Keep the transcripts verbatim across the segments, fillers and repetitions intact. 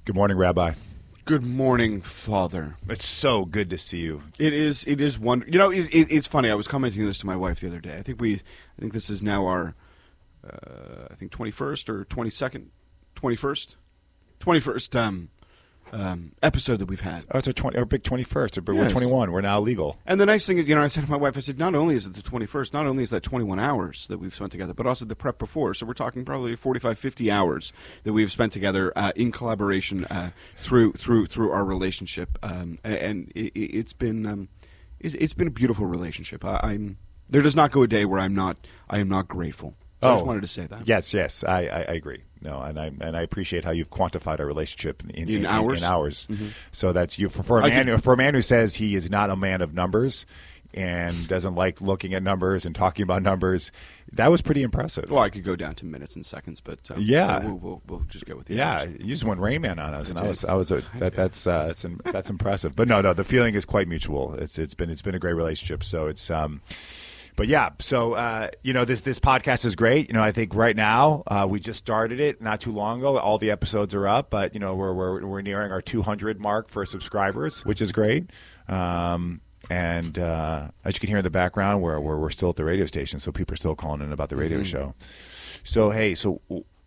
Good morning, Rabbi. Good morning, Father. It's so good to see you. It is. It is wonderful. You know, it, it, it's funny. I was commenting this to my wife the other day. I think we. I think this is now our. Uh, I think twenty-first or twenty-second, twenty-first, twenty-first um, um, episode that we've had. Oh, it's our, twenty, our big twenty-first. We're Yes. twenty-one. We're now legal. And the nice thing is, you know, I said to my wife, I said, not only is it the twenty-first, not only is that twenty-one hours that we've spent together, but also the prep before. So we're talking probably forty-five, fifty hours that we've spent together uh, in collaboration uh, through through through our relationship, um, and it, it's been um, it's, it's been a beautiful relationship. I, I'm there does not go a day where I'm not I am not grateful. So oh, I just wanted to say that. Yes, yes, I, I, I agree. No, and I and I appreciate how you've quantified our relationship in, in, In in hours? In hours. Mm-hmm. So that's you for, for a I man could- for a man who says he is not a man of numbers and doesn't like looking at numbers and talking about numbers. That was pretty impressive. Well, I could go down to minutes and seconds, but um, Yeah. we'll, we'll, we'll just go with the Yeah, hours. you just went Rain Man on us, and I, did. was, I was, a, I that, did. that's, uh, that's, that's impressive. But no, no, the feeling is quite mutual. It's, it's been, it's been a great relationship. So it's, um, but yeah, so uh, you know, this, this podcast is great. You know, I think right now uh, we just started it not too long ago. All the episodes are up, but you know, we're, we're, we're nearing our two hundred mark for subscribers, which is great. Um, and uh, as you can hear in the background, we're, we're, we're still at the radio station, so people are still calling in about the radio Mm-hmm. show. So hey, so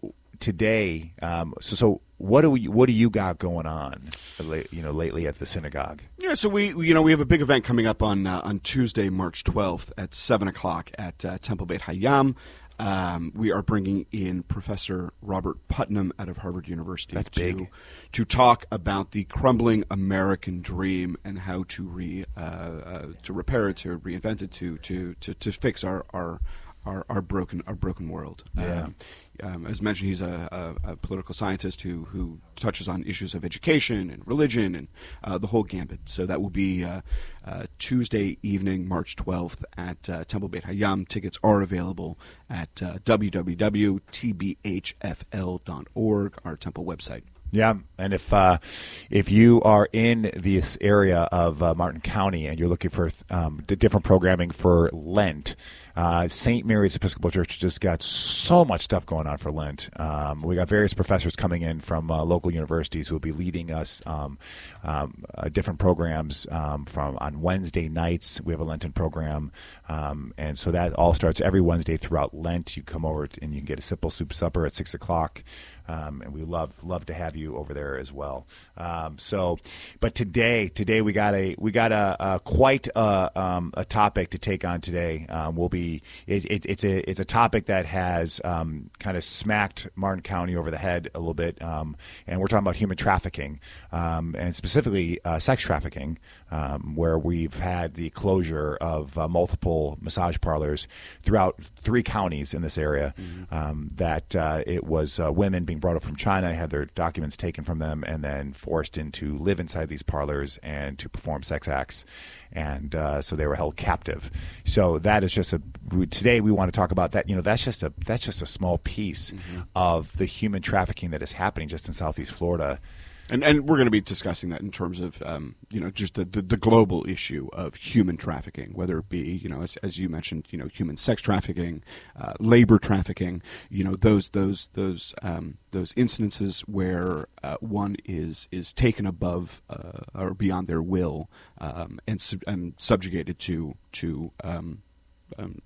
today, um, so so what do we what do you got going on, you know, lately at the synagogue? Yeah, so we you know we have a big event coming up on uh, on Tuesday, March twelfth at seven o'clock at uh, Temple Beit Hayam. Um, we are bringing in Professor Robert Putnam out of Harvard University. That's to, big. to talk about the crumbling American dream and how to re uh, uh, to repair it, to reinvent it, to to to, to fix our our. Our, our broken our broken world. Yeah. Um, um, as mentioned, he's a, a, a political scientist who, who touches on issues of education and religion and uh, the whole gambit. So that will be uh, uh, Tuesday evening, March twelfth at uh, Temple Beit Hayam. Tickets are available at uh, w w w dot t b h f l dot org, our temple website. Yeah, and if uh, if you are in this area of uh, Martin County and you're looking for um, d- different programming for Lent, uh, Saint Mary's Episcopal Church just got so much stuff going on for Lent. Um, we got various professors coming in from uh, local universities who will be leading us um, um, uh, different programs um, from on Wednesday nights. We have a Lenten program, um, and so that all starts every Wednesday throughout Lent. You come over and you can get a simple soup supper at six o'clock. Um, and we love love to have you over there as well. Um, so, but today, today we got a we got a, a quite a, um, a topic to take on today. Um, we'll be it, it, it's a it's a topic that has um, kind of smacked Martin County over the head a little bit, um, and we're talking about human trafficking um, and specifically uh, sex trafficking, um, where we've had the closure of uh, multiple massage parlors throughout three counties in this area. Mm-hmm. um, that uh, it was uh, women being brought up from China, had their documents taken from them, and then forced into live inside these parlors and to perform sex acts. And uh, so they were held captive. So that is just a today we want to talk about that. You know, that's just a that's just a small piece mm-hmm. of the human trafficking that is happening just in Southeast Florida. And and we're going to be discussing that in terms of um, you know just the, the, the global issue of human trafficking, whether it be you know as, as you mentioned you know human sex trafficking, uh, labor trafficking, you know those those those um, those incidences where uh, one is is taken above uh, or beyond their will um, and, sub- and subjugated to to um, um,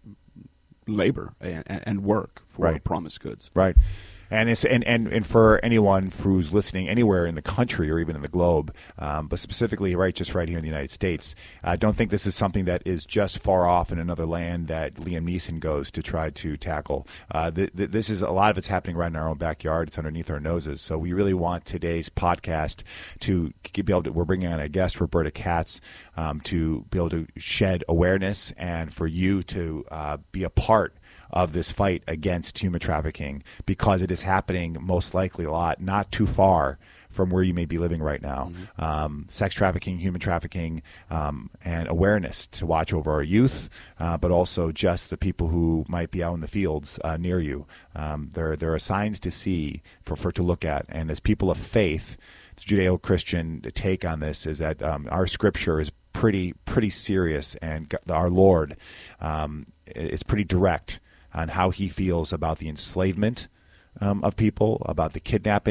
labor and, and work for Right. promised goods. Right. And, it's, and, and, and for anyone who's listening anywhere in the country or even in the globe, um, but specifically right just right here in the United States, uh, don't think this is something that is just far off in another land that Liam Neeson goes to try to tackle. Uh, th- th- this is a lot of it's happening right in our own backyard. It's underneath our noses. So we really want today's podcast to be able to, we're bringing on a guest, Roberta Katz, um, to be able to shed awareness and for you to uh, be a part of this fight against human trafficking, because it is happening most likely a lot not too far from where you may be living right now. Mm-hmm. Um, sex trafficking, human trafficking, um, and awareness to watch over our youth, uh, but also just the people who might be out in the fields uh, near you. Um, there, there are signs to see for, for to look at, and as people of faith, the Judeo-Christian take on this is that um, our scripture is pretty pretty serious, and our Lord um, is pretty direct on how he feels about the enslavement um, of people, about the kidnapping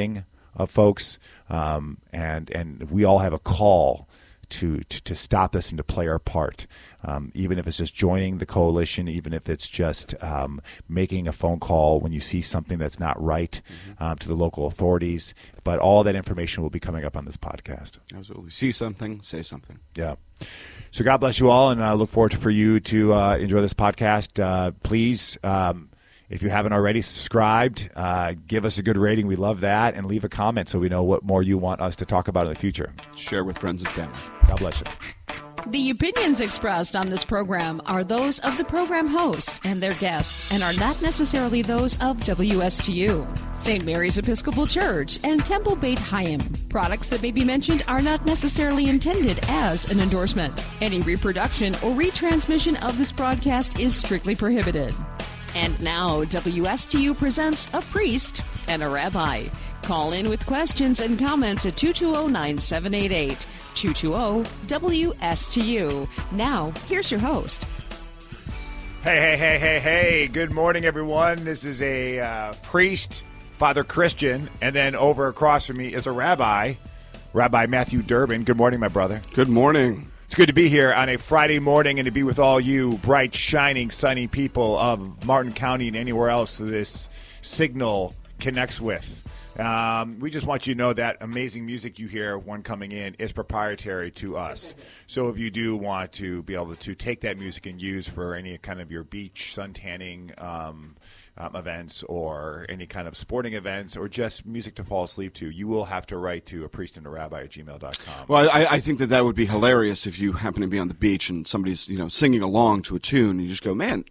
of folks, um, and and we all have a call to, to, to stop this and to play our part, um, even if it's just joining the coalition, even if it's just um, making a phone call when you see something that's not right mm-hmm. um, to the local authorities. But all that information will be coming up on this podcast. Absolutely. See something, say something. Yeah. So God bless you all, and I look forward to, for you to uh, enjoy this podcast. Uh, please, um, if you haven't already subscribed, uh, give us a good rating. We love that. And leave a comment so we know what more you want us to talk about in the future. Share with friends and family. God bless you. The opinions expressed on this program are those of the program hosts and their guests and are not necessarily those of W S T U, Saint Mary's Episcopal Church, and Temple Beit Chaim. Products that may be mentioned are not necessarily intended as an endorsement. Any reproduction or retransmission of this broadcast is strictly prohibited. And now, W S T U presents a priest and a rabbi. Call in with questions and comments at two two zero, nine seven eight eight, two two zero, W S T U. Now, here's your host. Hey, hey, hey, hey, hey. Good morning, everyone. This is a uh, priest, Father Christian, and then over across from me is a rabbi, Rabbi Matthew Durbin. Good morning, my brother. Good morning. It's good to be here on a Friday morning and to be with all you bright, shining, sunny people of Martin County and anywhere else this signal connects with. Um, we just want you to know that amazing music you hear when coming in is proprietary to us. So if you do want to be able to take that music and use for any kind of your beach, sun tanning um, um, events or any kind of sporting events or just music to fall asleep to, you will have to write to a priest and a rabbi at gmail dot com. Well, I, I think that that would be hilarious if you happen to be on the beach and somebody's, you know, singing along to a tune and you just go, man,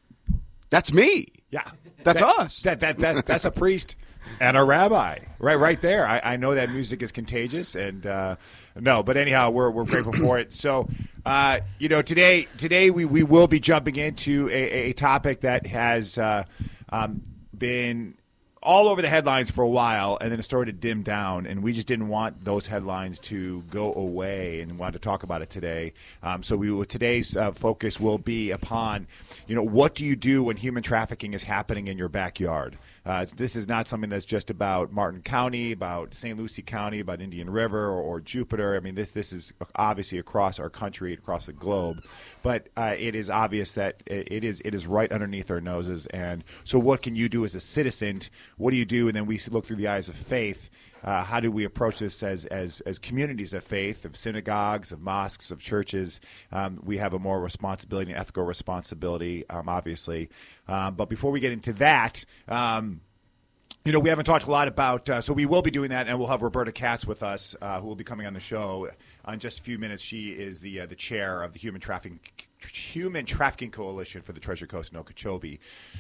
that's me. Yeah. That's that, us. That, that, that, that's a priest and a rabbi, right, right there. I, I know that music is contagious, and uh, no, but anyhow, we're we're grateful for it. So, uh, you know, today today we, we will be jumping into a, a topic that has uh, um, been all over the headlines for a while, and then it started to dim down, and we just didn't want those headlines to go away, and wanted to talk about it today. Um, so we will, today's uh, focus will be upon, you know, what do you do when human trafficking is happening in your backyard? Uh, this is not something that's just about Martin County, about Saint Lucie County, about Indian River or, or Jupiter. I mean, this this is obviously across our country, across the globe. But uh, it is obvious that it is it is right underneath our noses. And so what can you do as a citizen? What do you do? And then we look through the eyes of faith. Uh, how do we approach this as, as as communities of faith, of synagogues, of mosques, of churches? Um, we have a more responsibility, an ethical responsibility, um, obviously. Um, but before we get into that, um, you know, we haven't talked a lot about, uh, so we will be doing that, and we'll have Roberta Katz with us, uh, who will be coming on the show in just a few minutes. She is the uh, the chair of the Human Trafficking Human Trafficking Coalition for the Treasure Coast in Okeechobee.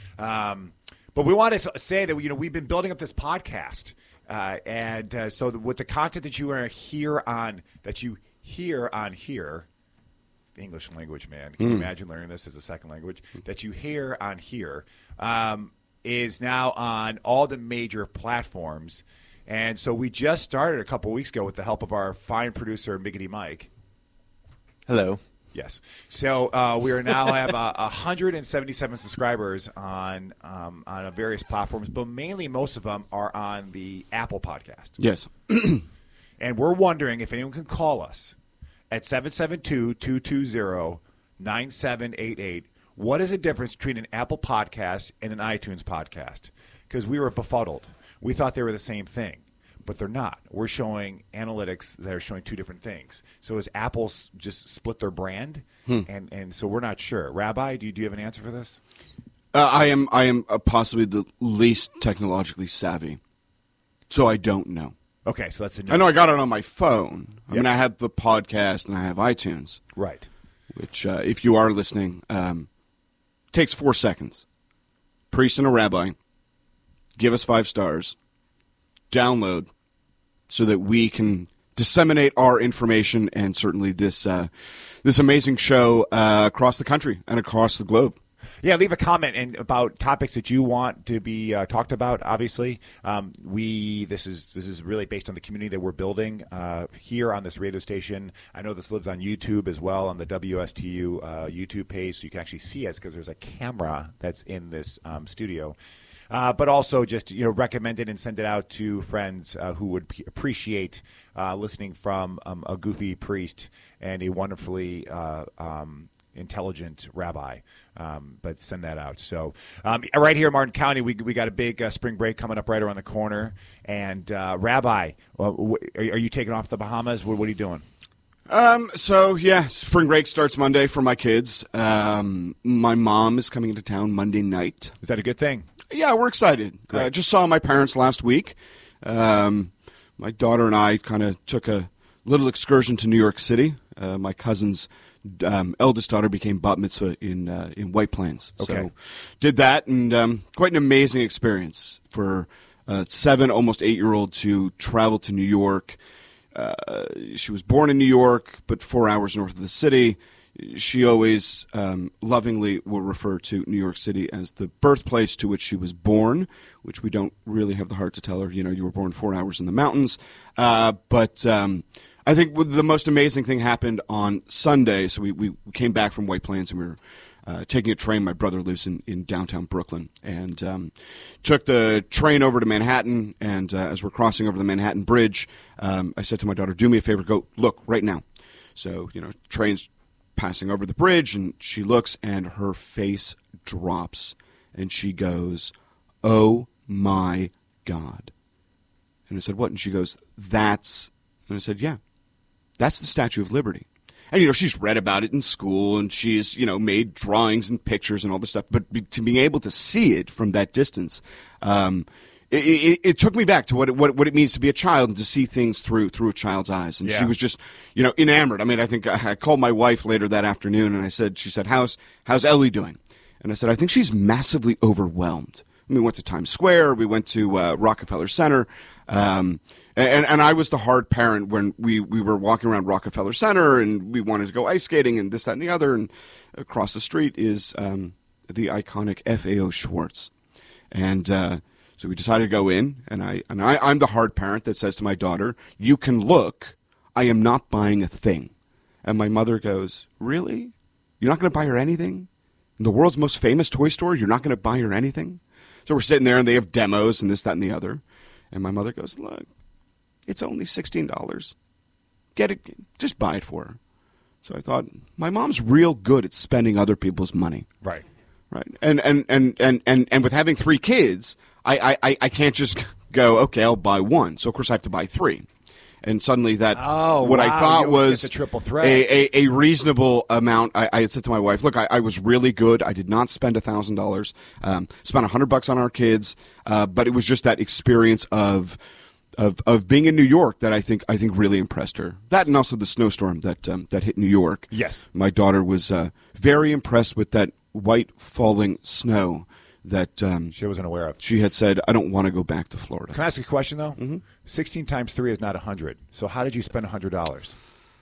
Um, but we want to say that, you know, we've been building up this podcast. Uh, and uh, so the, with the content that you are here on, that you hear on here, the English language, man, can mm. you imagine learning this as a second language? That you hear on here um, is now on all the major platforms. And so we just started a couple weeks ago with the help of our fine producer, Miggity Mike. Hello. Yes. So uh, we are now have uh, one hundred seventy-seven subscribers on um, on various platforms, but mainly most of them are on the Apple podcast. Yes. And we're wondering if anyone can call us at seven seven two, two two zero, nine seven eight eight. What is the difference between an Apple podcast and an iTunes podcast? Because we were befuddled. We thought they were the same thing. But they're not. We're showing analytics that are showing two different things. So is Apple just split their brand? Hmm. And and so we're not sure. Rabbi, do you, do you have an answer for this? Uh, I am I am uh, possibly the least technologically savvy, so I don't know. Okay, so that's a new I know I got it on my phone. I yep. mean, I have the podcast and I have iTunes. Right. Which, uh, if you are listening, um, takes four seconds. Priest and a rabbi, give us five stars. Download so that we can disseminate our information and certainly this uh, this amazing show uh, across the country and across the globe. Yeah, leave a comment and about topics that you want to be uh, talked about. Obviously, um, we this is this is really based on the community that we're building uh, here on this radio station. I know this lives on YouTube as well, on the W S T U uh, YouTube page, so you can actually see us because there's a camera that's in this um, studio. uh, but also just you know recommend it and send it out to friends uh, who would p- appreciate uh, listening from um, a goofy priest and a wonderfully uh, um, intelligent rabbi. Um, but send that out. So um, right here in Martin County, we we got a big uh, spring break coming up right around the corner. And uh, Rabbi, well, w- are you taking off the Bahamas? What, what are you doing? Um, so, yeah, spring break starts Monday for my kids. Um, my mom is coming into town Monday night. Is that a good thing? Yeah, we're excited. I uh, just saw my parents last week. Um, my daughter and I kind of took a little excursion to New York City. Uh, my cousin's um, eldest daughter became bat mitzvah in uh, in White Plains. Okay. So did that, and um, quite an amazing experience for a seven, almost eight-year-old to travel to New York. Uh, she was born in New York, but four hours north of the city. She always um, lovingly will refer to New York City as the birthplace to which she was born, which we don't really have the heart to tell her, you know, you were born four hours in the mountains. Uh, but um, I think the most amazing thing happened on Sunday. So we, we came back from White Plains and we were Uh, taking a train. My brother lives in, in downtown Brooklyn, and um, took the train over to Manhattan. And uh, as we're crossing over the Manhattan Bridge, um, I said to my daughter, "Do me a favor, go look right now." So you know, train's passing over the bridge, and she looks, and her face drops, and she goes, "Oh my God!" And I said, "What?" And she goes, "That's," and I said, "Yeah, that's the Statue of Liberty." And, you know, she's read about it in school, and she's, you know, made drawings and pictures and all this stuff. But be, to be able to see it from that distance, um, it, it, it took me back to what it, what, what it means to be a child and to see things through through a child's eyes. And yeah. she was just, you know, enamored. I mean, I think I, I called my wife later that afternoon, and I said, she said, how's, how's Ellie doing? And I said, I think she's massively overwhelmed. I mean, we went to Times Square. We went to uh, Rockefeller Center. Um, and, and I was the hard parent when we, we were walking around Rockefeller Center and we wanted to go ice skating and this, that, and the other. And across the street is um, the iconic F A O Schwartz. And uh, so we decided to go in. And, I, and I, I'm the hard parent that says to my daughter, "You can look. I am not buying a thing." And my mother goes, "Really? You're not going to buy her anything? In the world's most famous toy store, you're not going to buy her anything?" So we're sitting there and they have demos and this, that, and the other. And my mother goes, "Look, it's only sixteen dollars. Get it, just buy it for her." So I thought, my mom's real good at spending other people's money. Right. Right. And and, and, and, and, and with having three kids, I, I, I can't just go, okay, I'll buy one. So, of course, I have to buy three. And suddenly that, oh, what wow. I thought you was get the triple threat. A, a, a reasonable amount, I, I had said to my wife, look, I, I was really good. I did not spend one thousand dollars. Um, spent one hundred bucks on our kids. Uh, but it was just that experience of of of being in New York that I think I think really impressed her. That and also the snowstorm that um, that hit New York. Yes. My daughter was uh, very impressed with that white falling snow that um, She wasn't aware of. she had said, "I don't want to go back to Florida." Can I ask you a question, though? Mm-hmm. sixteen times three is not one hundred. So how did you spend one hundred dollars?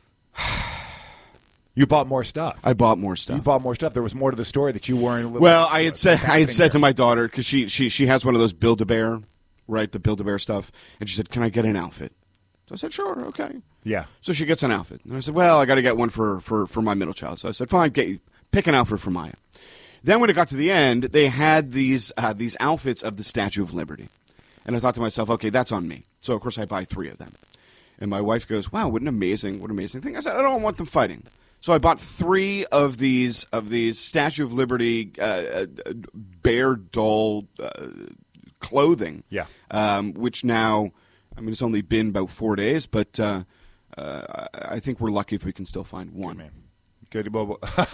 You bought more stuff. I bought more stuff. You bought more stuff. There was more to the story that you weren't. Well, I had said I had said here? to my daughter, because she, she she has one of those Build-A-Bear, right? The Build-A-Bear stuff, and she said, "Can I get an outfit?" So I said, "Sure, okay." Yeah. So she gets an outfit, and I said, "Well, I got to get one for, for, for my middle child." So I said, "Fine, get you pick an outfit for Maya." Then when it got to the end, they had these uh, these outfits of the Statue of Liberty, and I thought to myself, "Okay, that's on me." So of course I buy three of them, and my wife goes, "Wow, what an amazing, what an amazing thing!" I said, "I don't want them fighting." So I bought three of these of these Statue of Liberty uh, uh, bear doll uh, clothing. Yeah. Um, which now, I mean, it's only been about four days, but uh, uh, I think we're lucky if we can still find one. Man. Good. Well,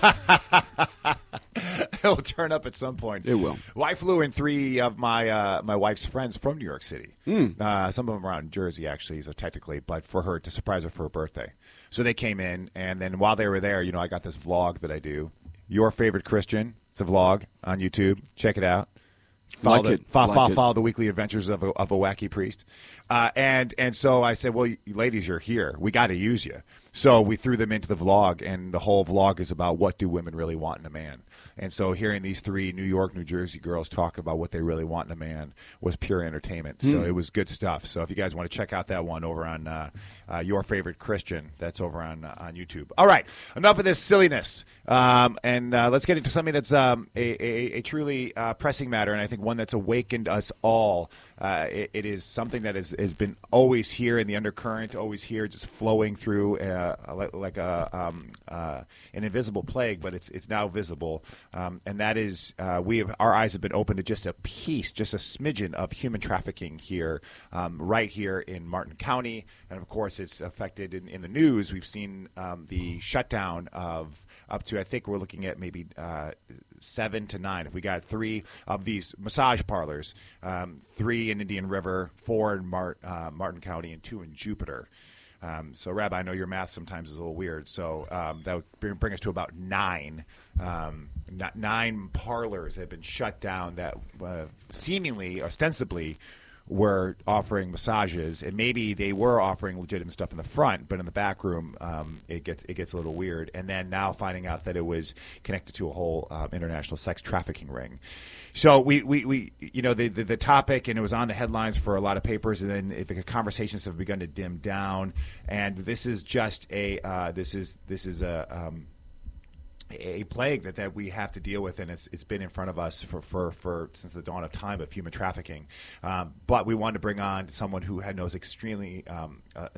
it'll turn up at some point. It will. Well, I flew in three of my uh, my wife's friends from New York City. Mm. Uh, some of them around Jersey, actually, so technically, but for her to surprise her for her birthday. So they came in, and then while they were there, you know, I got this vlog that I do. Your Favorite Christian. It's a vlog on YouTube. Check it out. Follow, like the, it. follow, like follow, it. follow the weekly adventures of a, of a wacky priest. Uh, and and so I said, well, you, ladies, you're here. We got to use you. So we threw them into the vlog, and the whole vlog is about what do women really want in a man. And so hearing these three New York, New Jersey girls talk about what they really want in a man was pure entertainment. So Mm. it was good stuff. So if you guys want to check out that one over on uh, uh, Your Favorite Christian, that's over on uh, on YouTube. All right, enough of this silliness, um, and uh, let's get into something that's um, a, a, a truly uh, pressing matter, and I think one that's awakened us all. Uh, it, it is something that has, has been always here in the undercurrent, always here, just flowing through uh, like, like a um, uh, an invisible plague, but it's it's now visible. Um, and that is, uh, we have our eyes have been opened to just a piece, just a smidgen of human trafficking here, um, right here in Martin County, and of course, it's affected in, in the news. We've seen um, the shutdown of up to, I think we're looking at maybe uh, seven to nine. If we got three of these massage parlors, um, three in Indian River, four in Mart, uh, Martin County, and two in Jupiter. Um, so, Rabbi, I know your math sometimes is a little weird. So um, that would bring, bring us to about nine. Um, n- nine parlors have been shut down that uh, seemingly, ostensibly, were offering massages, and maybe they were offering legitimate stuff in the front, but in the back room, um, it gets it gets a little weird. And then now finding out that it was connected to a whole um, international sex trafficking ring. So we, we, we you know the, the the topic, and it was on the headlines for a lot of papers, and then it, the conversations have begun to dim down. And this is just a uh, this is this is a um, a plague that, that we have to deal with, and it's, it's been in front of us for, for, for since the dawn of time of human trafficking. Um, but we wanted to bring on someone who had knows extremely, um, uh,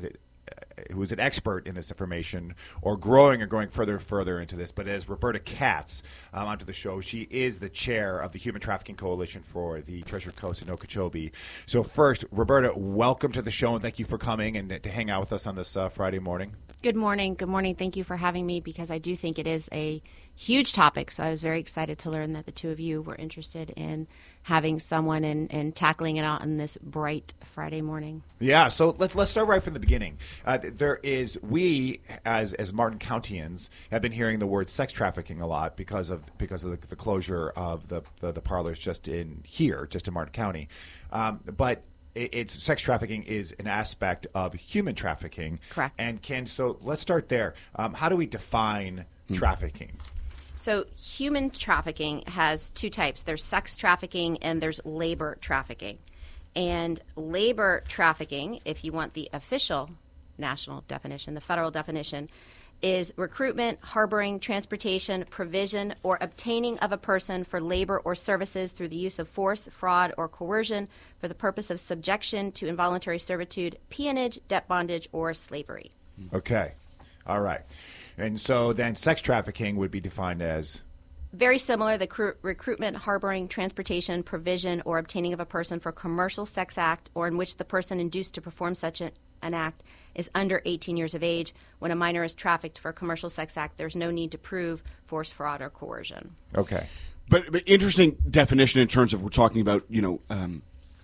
who is an expert in this information, or growing or going further and further into this. But as Roberta Katz um, onto the show, she is the chair of the Human Trafficking Coalition for the Treasure Coast in Okeechobee. So first, Roberta, welcome to the show, and thank you for coming and to hang out with us on this uh, Friday morning. Good morning. Good morning. Thank you for having me, because I do think it is a huge topic. So I was very excited to learn that the two of you were interested in having someone and, and tackling it out on this bright Friday morning. Yeah, so let's let's start right from the beginning. Uh, there is we as as Martin Countyans have been hearing the word sex trafficking a lot because of because of the, the closure of the, the the parlors just in here, just in Martin County, um, but. It's sex trafficking is an aspect of human trafficking. Correct. And can so let's start there. Um, how do we define hmm. trafficking? So human trafficking has two types. There's sex trafficking and there's labor trafficking. And labor trafficking, if you want the official national definition, the federal definition, is recruitment, harboring, transportation, provision, or obtaining of a person for labor or services through the use of force, fraud, or coercion for the purpose of subjection to involuntary servitude, peonage, debt bondage, or slavery. Okay. All right. And so then sex trafficking would be defined as? Very similar, the cr- recruitment, harboring, transportation, provision, or obtaining of a person for commercial sex act, or in which the person induced to perform such an, an act is under eighteen years of age. When a minor is trafficked for a commercial sex act, there's no need to prove force, fraud, or coercion. Okay. But, but interesting definition in terms of we're talking about, you know, um,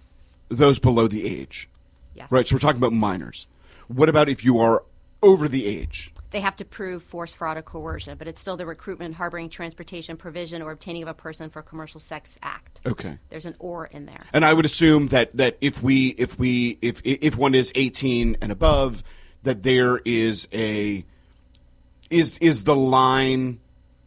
those below the age. Yes. Right, so we're talking about minors. What about if you are over the age? They have to prove force, fraud, or coercion, but it's still the recruitment, harboring, transportation, provision, or obtaining of a person for a commercial sex act. Okay. There's an or in there. And I would assume that, that if we if we if if one is eighteen and above, that there is a is is the line.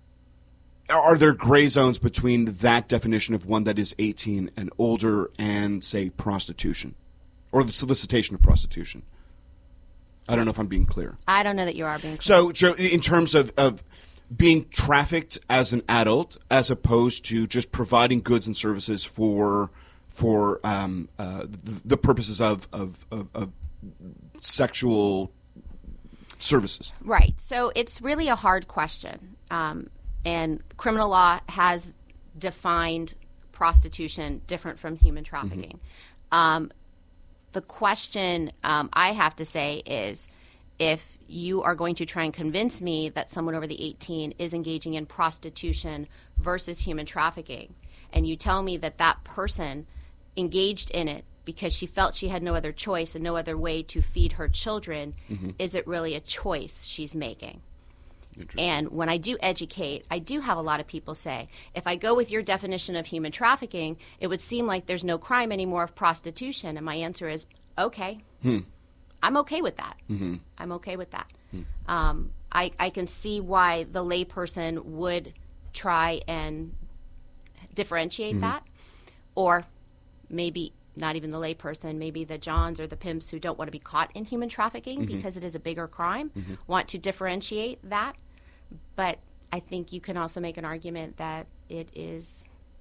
Are there gray zones between that definition of one that is eighteen and older and, say, prostitution, or the solicitation of prostitution? I don't know if I'm being clear. I don't know that you are being clear. So, so in terms of, of being trafficked as an adult, as opposed to just providing goods and services for for um, uh, the, the purposes of, of, of, of sexual services. Right. So it's really a hard question. Um, and criminal law has defined prostitution different from human trafficking. Mm-hmm. Um, the question um, I have to say is, if you are going to try and convince me that someone over the eighteen is engaging in prostitution versus human trafficking, and you tell me that that person engaged in it because she felt she had no other choice and no other way to feed her children, mm-hmm. is it really a choice she's making? And when I do educate, I do have a lot of people say, if I go with your definition of human trafficking, it would seem like there's no crime anymore of prostitution. And my answer is, okay. Hmm. I'm okay with that. Mm-hmm. I'm okay with that. Mm-hmm. Um, I, I can see why the layperson would try and differentiate mm-hmm. that, or maybe not even the layperson, maybe the Johns or the pimps who don't want to be caught in human trafficking mm-hmm. because it is a bigger crime, mm-hmm. want to differentiate that. But I think you can also make an argument that it is,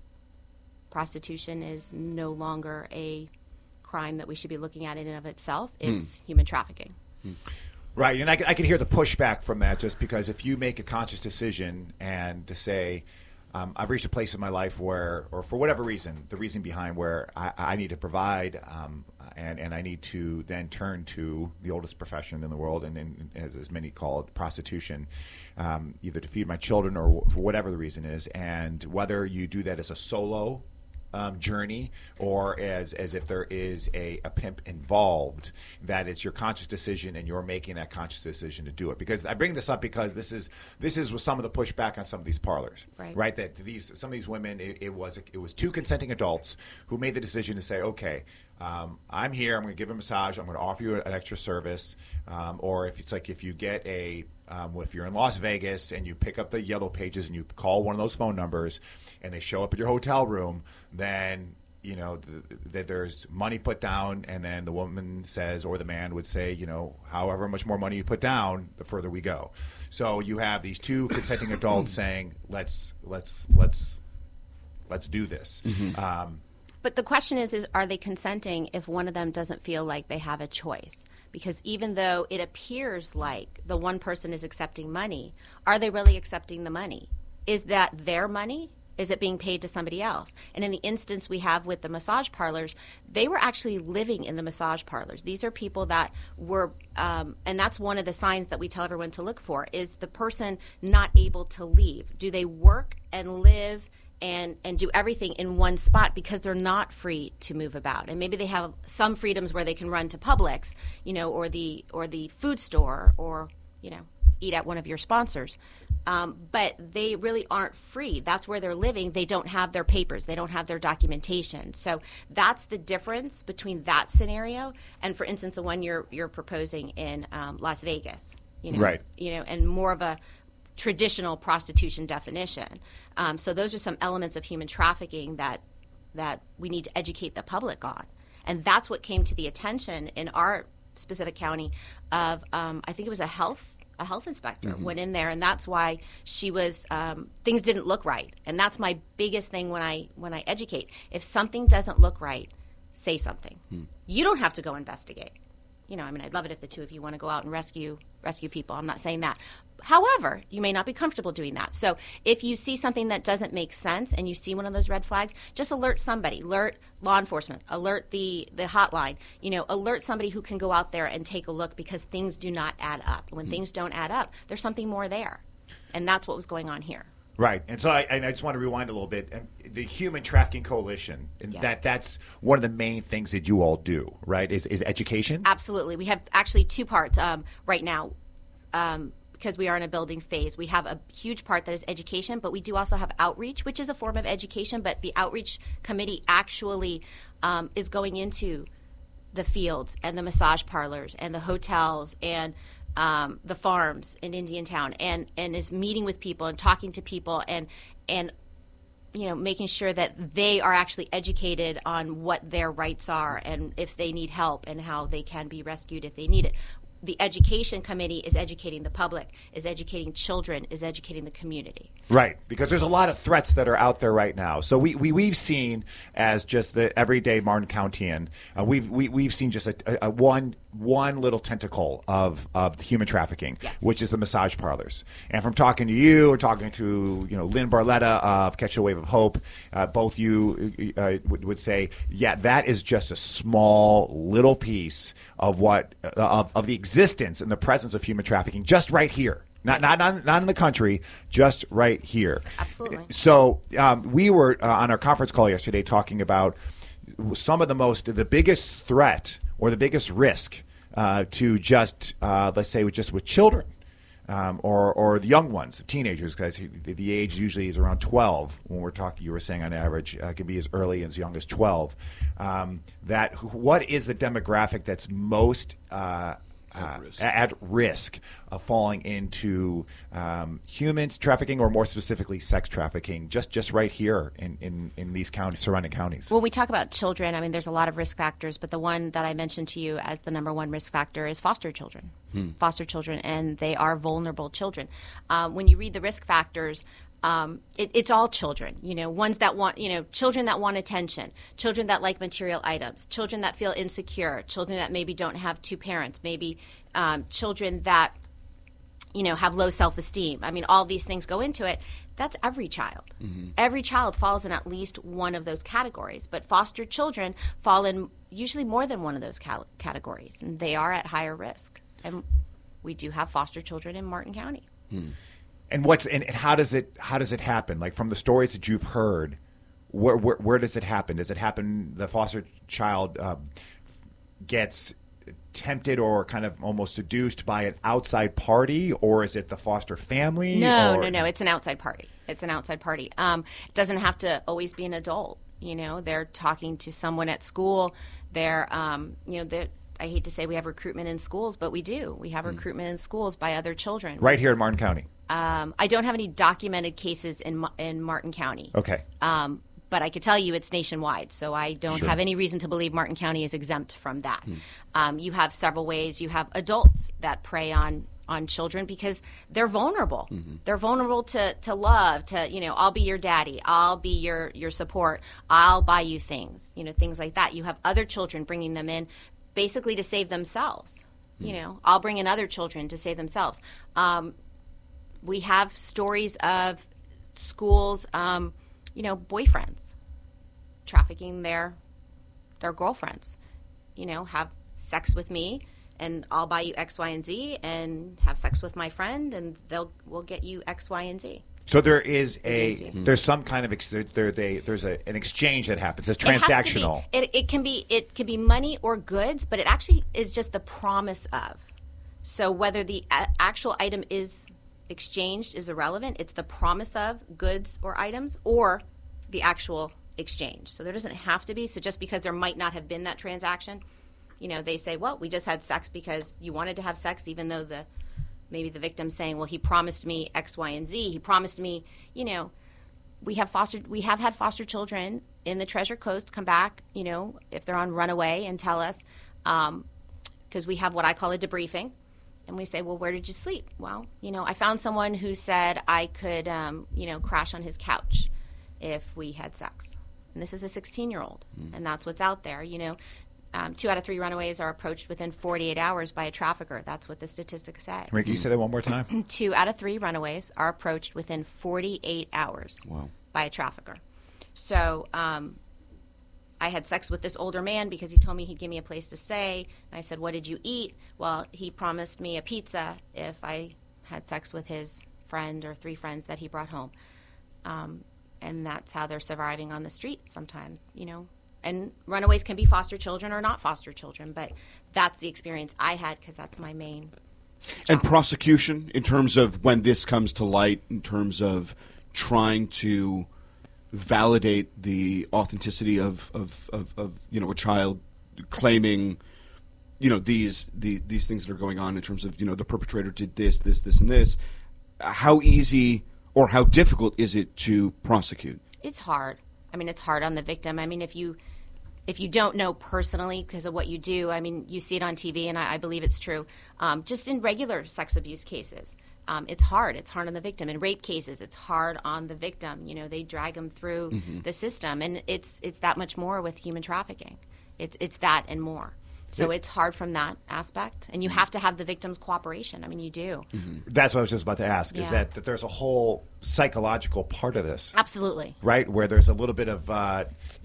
prostitution is no longer a crime that we should be looking at in and of itself. It's mm. human trafficking. Mm. Right, and I can, I can hear the pushback from that, just because if you make a conscious decision and to say, um, I've reached a place in my life where, or for whatever reason, the reason behind where I, I need to provide, um, and, and I need to then turn to the oldest profession in the world, and, and as, as many call it, prostitution, um, either to feed my children or for whatever the reason is, and whether you do that as a solo Um, journey or as as if there is a, a pimp involved, that it's your conscious decision and you're making that conscious decision to do it. Because I bring this up because this is this is with some of the pushback on some of these parlors, right? right? That these some of these women, it, it was it was two consenting adults who made the decision to say, okay, um, I'm here, I'm going to give a massage, I'm going to offer you an extra service, um, or if it's like if you get a Um, if you're in Las Vegas and you pick up the Yellow Pages and you call one of those phone numbers and they show up at your hotel room, then, you know, th- th- there's money put down, and then the woman says, or the man would say, you know, however much more money you put down, the further we go. So you have these two consenting adults saying, let's let's let's let's do this. Mm-hmm. Um, but the question is, is are they consenting if one of them doesn't feel like they have a choice? Because even though it appears like the one person is accepting money, are they really accepting the money? Is that their money? Is it being paid to somebody else? And in the instance we have with the massage parlors, they were actually living in the massage parlors. These are people that were, um, and that's one of the signs that we tell everyone to look for, is the person not able to leave. Do they work and live and and do everything in one spot because they're not free to move about? And maybe they have some freedoms where they can run to Publix, you know, or the or the food store, or, you know, eat at one of your sponsors. Um, but they really aren't free. That's where they're living. They don't have their papers. They don't have their documentation. So that's the difference between that scenario and, for instance, the one you're you're proposing in um, Las Vegas. You know, right. You know, and more of a traditional prostitution definition. Um, so those are some elements of human trafficking that that we need to educate the public on. And that's what came to the attention in our specific county of, um, I think it was a health a health inspector mm-hmm. went in there, and that's why she was, um, things didn't look right. And that's my biggest thing when I when I educate. If something doesn't look right, say something. Mm. You don't have to go investigate. You know, I mean, I'd love it if the two of you want to go out and rescue rescue people. I'm not saying that. However, you may not be comfortable doing that. So if you see something that doesn't make sense and you see one of those red flags, just alert somebody. Alert law enforcement. Alert the, the hotline. You know, alert somebody who can go out there and take a look, because things do not add up. When mm-hmm. things don't add up, there's something more there. And that's what was going on here. Right, and so I, and I just want to rewind a little bit. The Human Trafficking Coalition, and yes. that that's one of the main things that you all do, right? Is is education? Absolutely. We have actually two parts um, right now, um, because we are in a building phase. We have a huge part that is education, but we do also have outreach, which is a form of education. But the outreach committee actually um, is going into the fields and the massage parlors and the hotels and Um, the farms in Indiantown, and, and is meeting with people and talking to people and and you know, making sure that they are actually educated on what their rights are and if they need help and how they can be rescued if they need it. The education committee is educating the public, is educating children, is educating the community. Right, because there's a lot of threats that are out there right now. So we, we we've seen, as just the everyday Martin Countian, uh, we've we, we've seen just a, a, a one one little tentacle of of human trafficking, yes. which is the massage parlors. And from talking to you or talking to you know Lynn Barletta of Catch a Wave of Hope, uh, both you uh, would, would say, yeah, that is just a small little piece of what uh, of, of the existence and the presence of human trafficking just right here. Not, not, not, not in the country, just right here. Absolutely. So um, we were uh, on our conference call yesterday talking about some of the most, the biggest threat or the biggest risk uh, to just, uh, let's say, just with children um, or or the young ones, teenagers, because the, the age usually is around twelve. When we're talking, you were saying on average, uh, can be as early as young as twelve. Um, that what is the demographic that's most uh, At uh, risk. at risk of falling into um, human trafficking, or more specifically, sex trafficking, just just right here in, in, in these counties, surrounding counties? When we talk about children, I mean, there's a lot of risk factors, but the one that I mentioned to you as the number one risk factor is foster children. Hmm. Foster children, and they are vulnerable children. Um, when you read the risk factors, Um, it, it's all children, you know, ones that want, you know, children that want attention, children that like material items, children that feel insecure, children that maybe don't have two parents, maybe um, children that, you know, have low self-esteem. I mean, all these things go into it. That's every child. Mm-hmm. Every child falls in at least one of those categories, but foster children fall in usually more than one of those cal- categories, and they are at higher risk. And we do have foster children in Martin County. Hmm. And what's and, and how does it how does it happen? Like from the stories that you've heard, where where, where does it happen? Does it happen? The foster child um, gets tempted or kind of almost seduced by an outside party, or is it the foster family? No, or? no, no. It's an outside party. It's an outside party. Um, it doesn't have to always be an adult. You know, they're talking to someone at school. They're, um, you know, they're. I hate to say we have recruitment in schools, but we do. We have mm. recruitment in schools by other children. Right here in Martin County. Um, I don't have any documented cases in in Martin County. Okay. Um, but I could tell you it's nationwide, so I don't Sure. have any reason to believe Martin County is exempt from that. Hmm. Um, you have several ways. You have adults that prey on on children because they're vulnerable. Mm-hmm. They're vulnerable to, to love, to, you know, I'll be your daddy, I'll be your, your support, I'll buy you things, you know, things like that. You have other children bringing them in basically to save themselves. Mm. You know, I'll bring in other children to save themselves. Um, we have stories of schools, um, you know, boyfriends trafficking their their girlfriends, you know, have sex with me and I'll buy you X, Y, and Z, and have sex with my friend and they'll we'll get you X, Y, and Z. So there is a Mm-hmm. there's some kind of ex, there, there they, there's a, an exchange that happens. It's It has to be- transactional. It, it can be it can be money or goods, but it actually is just the promise of. So whether the a- actual item is exchanged is irrelevant. It's the promise of goods or items or the actual exchange. So there doesn't have to be. So just because there might not have been that transaction, you know, they say, well, we just had sex because you wanted to have sex, even though the maybe the victim's saying, well, he promised me X, Y, and Z. He promised me, you know, we have fostered, we have had foster children in the Treasure Coast come back, you know, if they're on runaway and tell us, um, because we have what I call a debriefing. And we say, well, where did you sleep? Well, you know, I found someone who said I could, um, you know, crash on his couch if we had sex. And this is a sixteen-year-old, mm. and that's what's out there. You know, um, two out of three runaways are approached within forty-eight hours by a trafficker. That's what the statistics say. Rick, can you say that one more time? Two out of three runaways are approached within forty-eight hours wow. by a trafficker. So um, I had sex with this older man because he told me he'd give me a place to stay. And I said, what did you eat? Well, he promised me a pizza if I had sex with his friend or three friends that he brought home. Um, and that's how they're surviving on the street sometimes, you know. And runaways can be foster children or not foster children, but that's the experience I had because that's my main And prosecution, in terms of when this comes to light, in terms of trying to validate the authenticity of, of, of, of you know, a child claiming, you know, these the, these things that are going on in terms of, you know, the perpetrator did this, this, this, and this. How easy or how difficult is it to prosecute? It's hard. I mean, it's hard on the victim. I mean, if you if you don't know personally because of what you do, I mean, you see it on T V, and I, I believe it's true. Um, just in regular sex abuse cases, um, it's hard. It's hard on the victim. In rape cases, it's hard on the victim. You know, they drag them through mm-hmm. the system, and it's it's that much more with human trafficking. It's it's that and more. So it's hard from that aspect, and you have to have the victim's cooperation. I mean, you do. Mm-hmm. That's what I was just about to ask, Yeah. is that, that there's a whole psychological part of this. Absolutely. Right, where there's a little bit of, uh,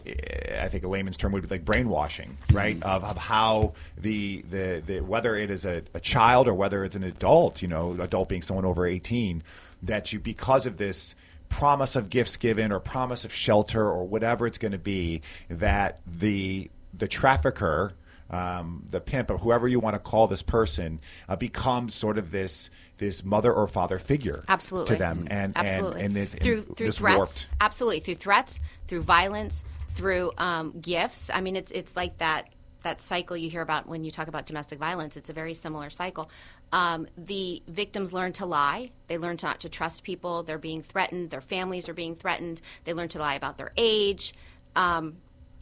I think a layman's term would be like brainwashing, right, mm-hmm. of, of how the, the, the whether it is a, a child or whether it's an adult, you know, adult being someone over eighteen, that you, because of this promise of gifts given or promise of shelter or whatever it's going to be, that the the trafficker um, the pimp, or whoever you want to call this person, uh, becomes sort of this this mother or father figure absolutely to them, and absolutely and, and it's, through and through this threats, warped. absolutely through threats, through violence, through um, gifts. I mean, it's it's like that that cycle you hear about when you talk about domestic violence. It's a very similar cycle. Um, the victims learn to lie. They learn to not to trust people. They're being threatened. Their families are being threatened. They learn to lie about their age. Um,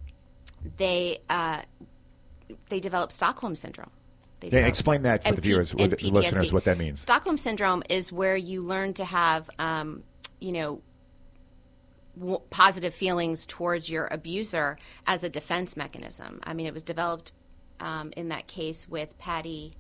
they uh, they develop Stockholm syndrome. They Yeah, develop- explain that for and the P- viewers, and what- P T S D. listeners, what that means. Stockholm syndrome is where you learn to have, um, you know, w- positive feelings towards your abuser as a defense mechanism. I mean, it was developed um, in that case with Patty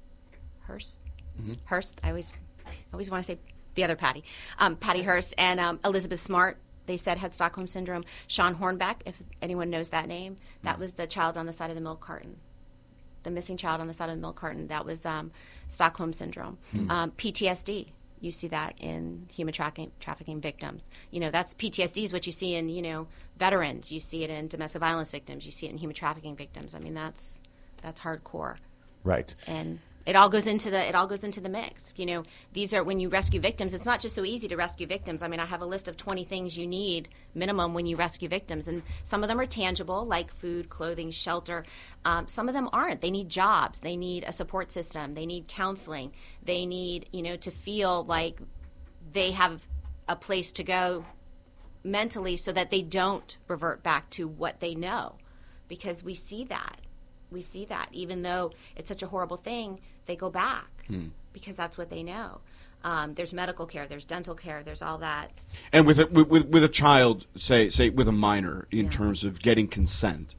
Hearst. Mm-hmm. Hearst. I always, I always want to say the other Patty, um, Patty Hearst, and um, Elizabeth Smart. They said had Stockholm syndrome. Sean Hornbeck, if anyone knows that name, that was the child on the side of the milk carton. The missing child on the side of the milk carton. That was um, Stockholm syndrome. Mm. Um, P T S D. You see that in human trafficking, trafficking victims. You know, that's P T S D is what you see in, you know, veterans. You see it in domestic violence victims. You see it in human trafficking victims. I mean, that's that's hardcore. Right. And it all goes into the it all goes into the mix. You know, these are when you rescue victims. It's not just so easy to rescue victims. I mean, I have a list of twenty things you need minimum when you rescue victims, and some of them are tangible, like food, clothing, shelter. Um, some of them aren't. They need jobs. They need a support system. They need counseling. They need, you know, to feel like they have a place to go mentally, so that they don't revert back to what they know, because we see that. We see that even though it's such a horrible thing, they go back hmm. because that's what they know. Um, there's medical care, there's dental care, there's all that. And with a, with with a child, say say with a minor, in yeah. terms of getting consent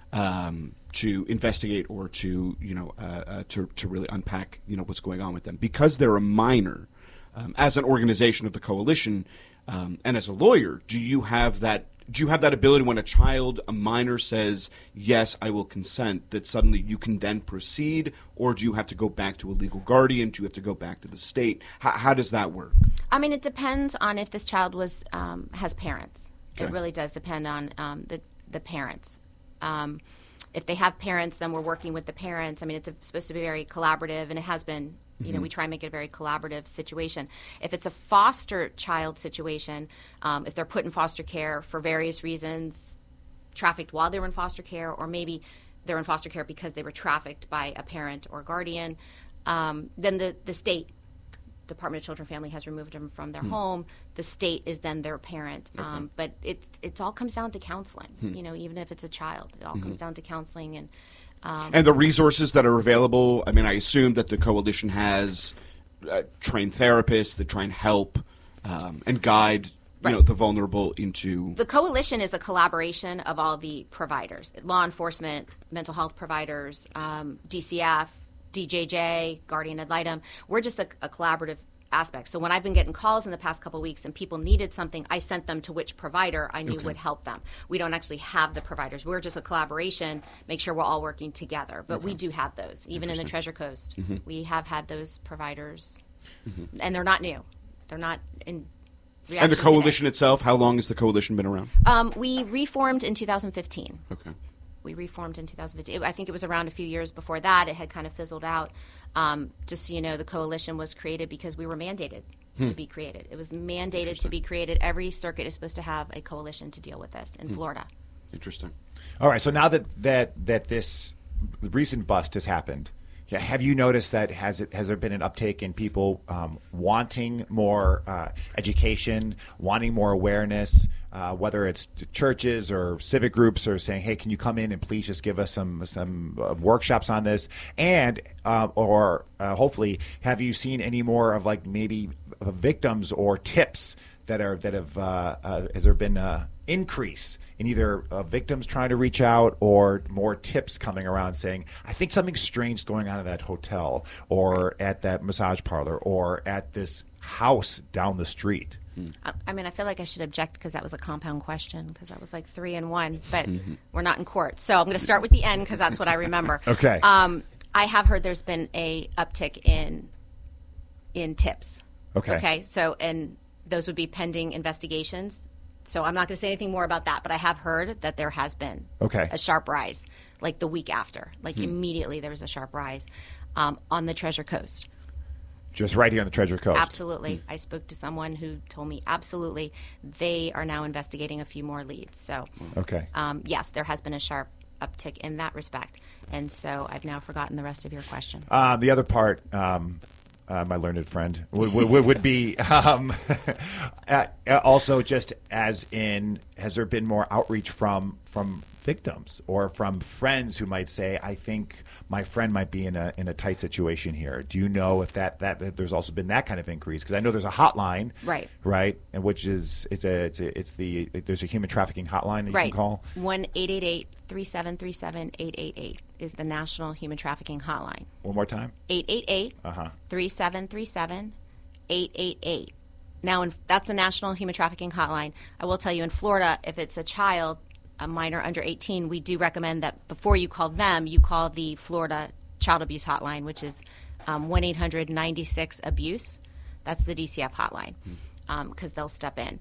um, to investigate or to you know uh, uh, to to really unpack you know what's going on with them, because they're a minor. Um, as an organization of the coalition um, and as a lawyer, do you have that? Do you have that ability when a child, a minor, says, yes, I will consent, that suddenly you can then proceed? Or do you have to go back to a legal guardian? Do you have to go back to the state? How, how does that work? I mean, it depends on if this child was um, has parents. Okay. It really does depend on um, the, the parents. Um, if they have parents, then we're working with the parents. I mean, it's a, supposed to be very collaborative, and it has been. You know, we try and make it a very collaborative situation. If it's a foster child situation, um, if they're put in foster care for various reasons, trafficked while they were in foster care, or maybe they're in foster care because they were trafficked by a parent or guardian, um, then the, the state, Department of Children and Family, has removed them from their hmm. home. The state is then their parent. Okay. Um, but it's it's all comes down to counseling, hmm. you know, even if it's a child. It all mm-hmm. comes down to counseling and Um, and the resources that are available, I mean, I assume that the coalition has uh, trained therapists that try and help um, and guide you right. know, the vulnerable into... The coalition is a collaboration of all the providers, law enforcement, mental health providers, um, D C F, D J J, Guardian Ad Litem. We're just a, a collaborative aspect. So when I've been getting calls in the past couple of weeks and people needed something, I sent them to which provider I knew okay. would help them. We don't actually have the providers. We're just a collaboration, make sure we're all working together. But okay. we do have those. Even in the Treasure Coast, mm-hmm. we have had those providers. Mm-hmm. And they're not new. They're not in reaction And the coalition today. itself, how long has the coalition been around? Um, we reformed in two thousand fifteen. Okay. We reformed in two thousand fifteen. I think it was around a few years before that. It had kind of fizzled out. Um, just so you know, the coalition was created because we were mandated hmm. to be created. It was mandated to be created. Every circuit is supposed to have a coalition to deal with this in hmm. Florida. Interesting. All right. So now that that that this recent bust has happened, yeah, have you noticed that has it has there been an uptake in people um, wanting more uh, education, wanting more awareness, uh, whether it's churches or civic groups, or saying, "Hey, can you come in and please just give us some some uh, workshops on this?" And uh, or uh, hopefully, have you seen any more of like maybe uh, victims or tips that are that have uh, uh, has there been a increase in either uh, victims trying to reach out or more tips coming around saying, I think something strange going on at that hotel or at that massage parlor or at this house down the street? Hmm. I, I mean, I feel like I should object because that was a compound question because that was like three in one, but mm-hmm. we're not in court. So I'm going to start with the end because that's what I remember. Okay. Um, I have heard there's been a uptick in in tips. Okay. Okay. So, and those would be pending investigations. so I'm not going to say anything more about that, but I have heard that there has been Okay. a sharp rise, like the week after. Like Hmm. immediately there was a sharp rise um, on the Treasure Coast. Just right here on the Treasure Coast. Absolutely. I spoke to someone who told me absolutely they are now investigating a few more leads. So, Okay. um, yes, there has been a sharp uptick in that respect. And so I've now forgotten the rest of your question. Uh, the other part, um, uh, my learned friend, would, would, would be um, uh, also just as in, has there been more outreach from from victims or from friends who might say, I think my friend might be in a in a tight situation here? Do you know if that, that, that there's also been that kind of increase? Because I know there's a hotline, Right. right, and which is it's a it's a, it's the there's a human trafficking hotline that you Right. can call. one eight eight eight, three seven three seven, eight eight eight is the National Human Trafficking Hotline. One more time. eight eight eight, three seven three seven, eight eight eight. Now, in, that's the National Human Trafficking Hotline. I will tell you, in Florida, if it's a child, a minor under eighteen, we do recommend that before you call them, you call the Florida Child Abuse Hotline, which is um, one eight hundred ninety-six abuse. That's the D C F hotline, because um, they'll step in.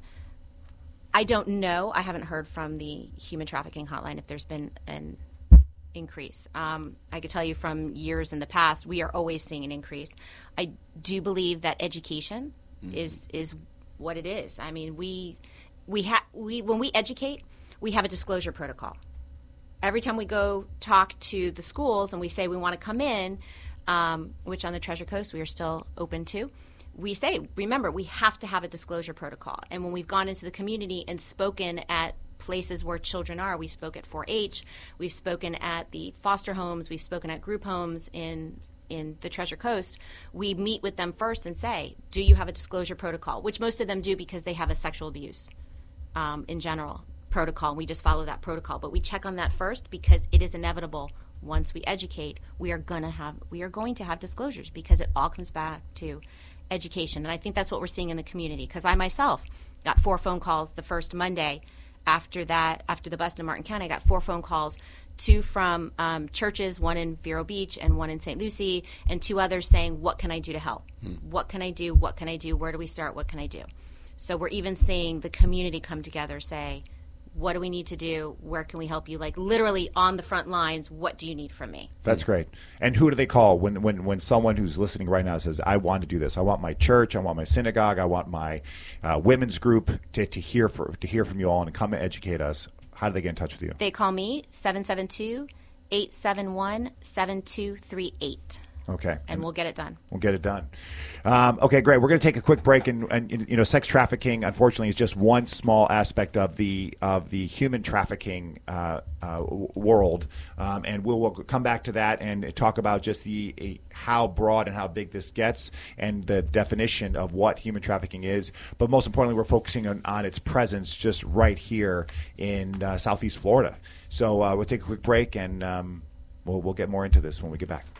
I don't know. I haven't heard from the human trafficking hotline if there's been an increase. Um, I could tell you from years in the past, we are always seeing an increase. I do believe that education mm-hmm. is is what it is. I mean, we we have we when we educate, we have a disclosure protocol. Every time we go talk to the schools and we say we want to come in, um, which on the Treasure Coast we are still open to, we say, remember, we have to have a disclosure protocol. And when we've gone into the community and spoken at places where children are, we spoke at four H, we've spoken at the foster homes, we've spoken at group homes in in the Treasure Coast, we meet with them first and say, do you have a disclosure protocol? Which most of them do because they have a sexual abuse um, in general protocol. We just follow that protocol. But we check on that first because it is inevitable. Once we educate, we are gonna have we are going to have disclosures because it all comes back to education. And I think that's what we're seeing in the community, because I myself got four phone calls the first Monday after that, after the bust in Martin County. I got four phone calls, two from um, churches, one in Vero Beach and one in Saint Lucie, and two others saying, what can I do to help? Hmm. What can I do? What can I do? Where do we start? What can I do? So we're even seeing the community come together, say, what do we need to do? Where can we help you? Like literally on the front lines, what do you need from me? That's great. And who do they call when, when, when someone who's listening right now says, I want to do this. I want my church. I want my synagogue. I want my uh, women's group to, to hear for, to hear from you all and come and educate us. How do they get in touch with you? They call me, seven seven two, eight seven one, seven two three eight. Okay. And, and we'll get it done. We'll get it done. Um, okay, great. We're going to take a quick break, and, and you know, sex trafficking, unfortunately, is just one small aspect of the of the human trafficking uh, uh, world, um, and we'll, we'll come back to that and talk about just the uh, how broad and how big this gets, and the definition of what human trafficking is. But most importantly, we're focusing on, on its presence just right here in uh, Southeast Florida. So uh, we'll take a quick break, and um, we'll we'll get more into this when we get back.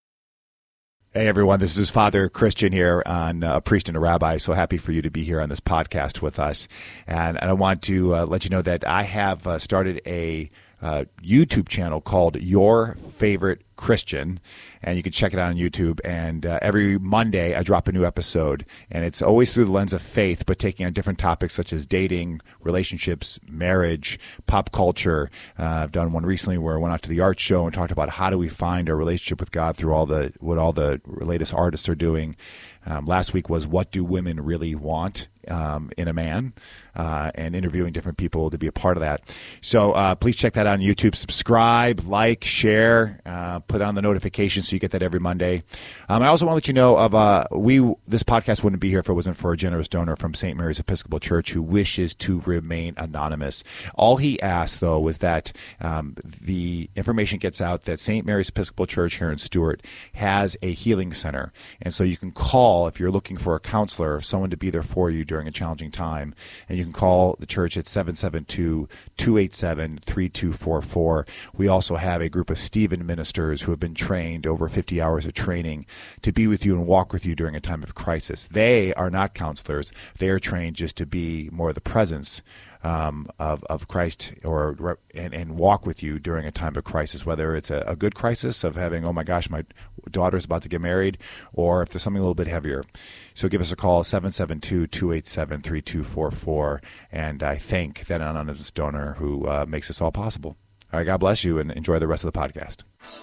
Hey, everyone. This is Father Christian here on uh, A Priest and a Rabbi. So happy for you to be here on this podcast with us. And, and I want to uh, let you know that I have uh, started a uh, YouTube channel called Your Favorite Christian, and you can check it out on YouTube. And uh, every Monday I drop a new episode, and it's always through the lens of faith, but taking on different topics such as dating, relationships, marriage, pop culture. Uh, I've done one recently where I went out to the art show and talked about how do we find our relationship with God through all the what all the latest artists are doing. Um, last week was what do women really want um, in a man, uh, and interviewing different people to be a part of that. So uh, please check that out on YouTube. Subscribe, like, share, uh, put on the notifications so you get that every Monday. Um, I also want to let you know of uh, we this podcast wouldn't be here if it wasn't for a generous donor from Saint Mary's Episcopal Church who wishes to remain anonymous. All he asked, though, was that um, the information gets out that Saint Mary's Episcopal Church here in Stuart has a healing center, and so you can call if you're looking for a counselor or someone to be there for you during a challenging time, and you can call the church at seven seven two, two eight seven, three two four four. We also have a group of Stephen ministers who have been trained over fifty hours of training to be with you and walk with you during a time of crisis. They are not counselors. They are trained just to be more the presence Um, of, of Christ or and, and walk with you during a time of crisis, whether it's a, a good crisis of having, oh my gosh, my daughter is about to get married, or if there's something a little bit heavier. So give us a call, seven seven two, two eight seven, three two four four, and I thank that anonymous donor who uh, makes this all possible. All right, God bless you, and enjoy the rest of the podcast.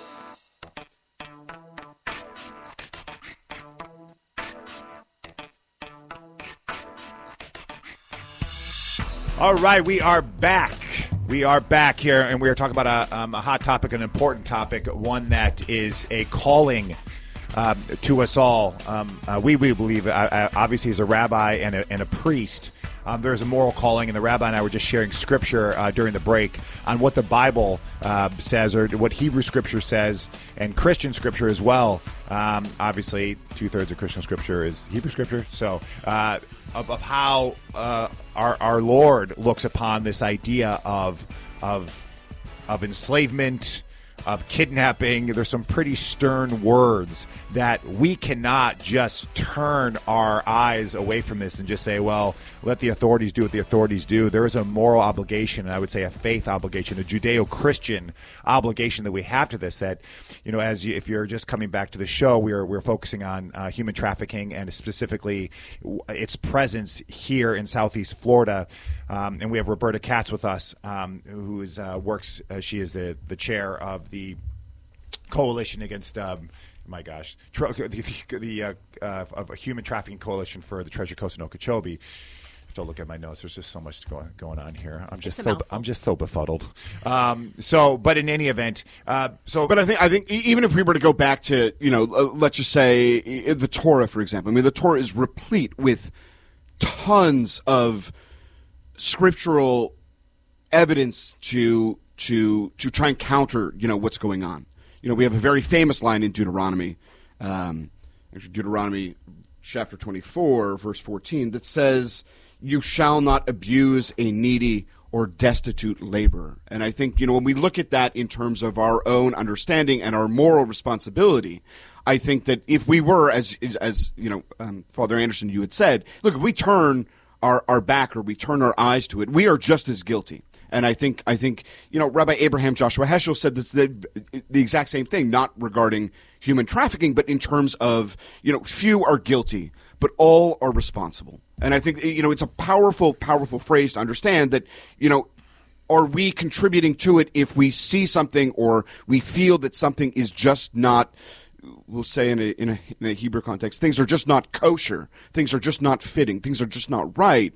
All right, we are back. We are back here, and we are talking about a, um, a hot topic, an important topic, one that is a calling um, to us all. Um, uh, we, we believe, uh, obviously, as a rabbi and a, and a priest, um, there's a moral calling, and the rabbi and I were just sharing scripture uh, during the break on what the Bible uh, says, or what Hebrew scripture says, and Christian scripture as well. Um, obviously, two-thirds of Christian scripture is Hebrew scripture, so uh, of, of how uh, our, our Lord looks upon this idea of of of enslavement, of kidnapping. There's some pretty stern words that we cannot just turn our eyes away from this and just say, well, let the authorities do what the authorities do. There is a moral obligation, and I would say a faith obligation, a Judeo-Christian obligation that we have to this, that, you know, as you, if you're just coming back to the show, we're, we're focusing on uh, human trafficking and specifically its presence here in Southeast Florida. Um, and we have Roberta Katz with us, um, who is uh, works. Uh, she is the, the chair of the coalition against, um, my gosh, tr- the, the uh, uh, of a human trafficking coalition for the Treasure Coast in Okeechobee. I have to look at my notes. There's just so much going going on here. I'm just so I'm just so befuddled. Um, so, but in any event, uh, so but I think I think even if we were to go back to, you know, uh, let's just say the Torah, for example. I mean, the Torah is replete with tons of scriptural evidence to to to try and counter, you know, what's going on. You know, we have a very famous line in Deuteronomy, um, actually Deuteronomy chapter twenty-four, verse fourteen, that says, "You shall not abuse a needy or destitute laborer." And I think, you know, when we look at that in terms of our own understanding and our moral responsibility, I think that if we were, as as you know, um, Father Anderson, you had said, look, if we turn our, our back or we turn our eyes to it, we are just as guilty. And I think, I think, you know, Rabbi Abraham Joshua Heschel said this, the, the exact same thing, not regarding human trafficking, but in terms of, you know, few are guilty, but all are responsible. And I think, you know, it's a powerful, powerful phrase to understand that, you know, are we contributing to it if we see something or we feel that something is just not, we'll say in a, in a, in a Hebrew context, things are just not kosher, things are just not fitting, things are just not right.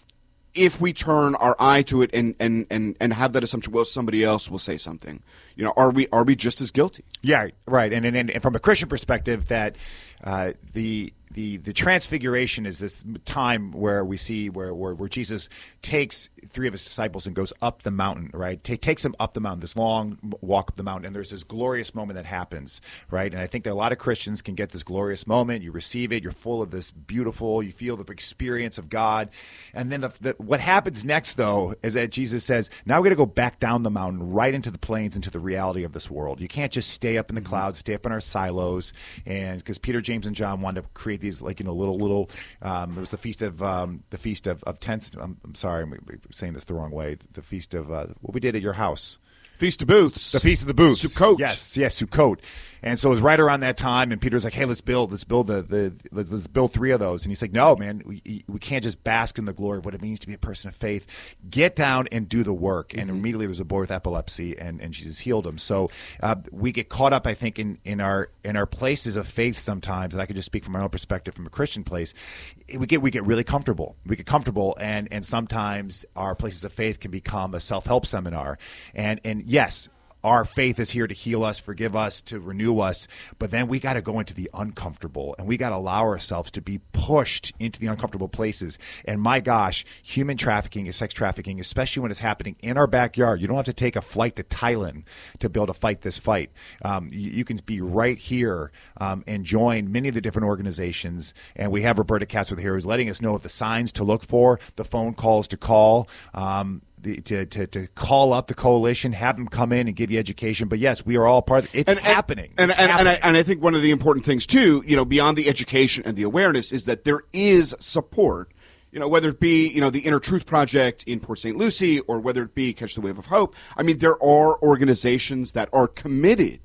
If we turn our eye to it and, and, and, and have that assumption, well, somebody else will say something, you know, are we are we just as guilty? Yeah, right. And and, and from a Christian perspective, that uh, the the the transfiguration is this time where we see where, where where Jesus takes three of his disciples and goes up the mountain, right? T- takes them up the mountain, this long walk up the mountain, and there's this glorious moment that happens, right? And I think that a lot of Christians can get this glorious moment. You receive it, you're full of this beautiful, you feel the experience of God, and then the, the what happens next, though, is that Jesus says, now we're going to go back down the mountain, right into the plains, into the reality of this world. You can't just stay up in the mm-hmm. clouds, stay up in our silos, and because Peter, James, and John wanted to create these, like, you know, little little. Um, it was the feast of um, the feast of, of tents. I'm, I'm sorry, I'm saying this the wrong way. The feast of uh, what we did at your house. Feast of Booths. The Feast of the Booths. Sukkot. Yes, yes, Sukkot. And so it was right around that time, and Peter's like, hey, let's build, let's build the, the let's, let's build three of those. And he's like, no, man, we, we can't just bask in the glory of what it means to be a person of faith. Get down and do the work. Mm-hmm. And immediately there was a boy with epilepsy, and, and Jesus healed him. So uh, we get caught up, I think, in, in our in our places of faith sometimes, and I can just speak from my own perspective from a Christian place. We get we get really comfortable. We get comfortable, and, and sometimes our places of faith can become a self-help seminar. And and yes, our faith is here to heal us, forgive us, to renew us, but then we got to go into the uncomfortable, and we got to allow ourselves to be pushed into the uncomfortable places. And my gosh, human trafficking is sex trafficking, especially when it's happening in our backyard. You don't have to take a flight to Thailand to be able to fight this fight. Um, you, you can be right here um, and join many of the different organizations. And we have Roberta Katz with here who's letting us know of the signs to look for, the phone calls to call. Um, The, to, to to call up the coalition, have them come in and give you education. But yes, we are all part of it. It's and, happening. And, it's and, happening. And, I, and I think one of the important things, too, you know, beyond the education and the awareness, is that there is support, you know, whether it be, you know, the Inner Truth Project in Port Saint Lucie or whether it be Catch the Wave of Hope. I mean, there are organizations that are committed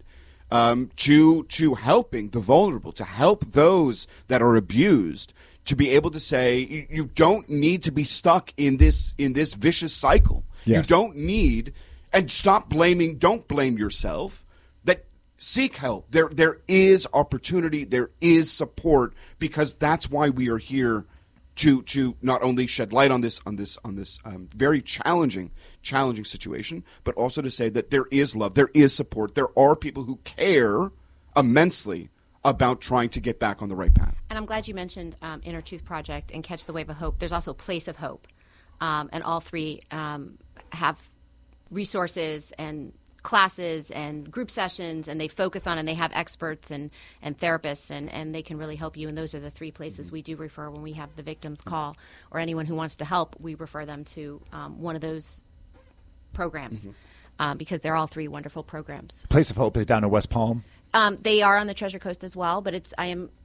um, to to helping the vulnerable, to help those that are abused, to be able to say you, you don't need to be stuck in this in this vicious cycle. Yes. You don't need, and stop blaming. Don't blame yourself. That seek help. There there is opportunity. There is support, because that's why we are here. To, to not only shed light on this on this on this um, very challenging challenging situation, but also to say that there is love, there is support, there are people who care immensely about trying to get back on the right path. And I'm glad you mentioned um, Inner Truth Project and Catch the Wave of Hope. There's also Place of Hope, um, and all three um, have resources and classes and group sessions, and they focus on, and they have experts and, and therapists, and, and they can really help you. And those are the three places we do refer when we have the victims call, or anyone who wants to help, we refer them to um, one of those programs, mm-hmm. um, because they're all three wonderful programs. Place of Hope is down in West Palm. Um, they are on the Treasure Coast as well, but it's I am.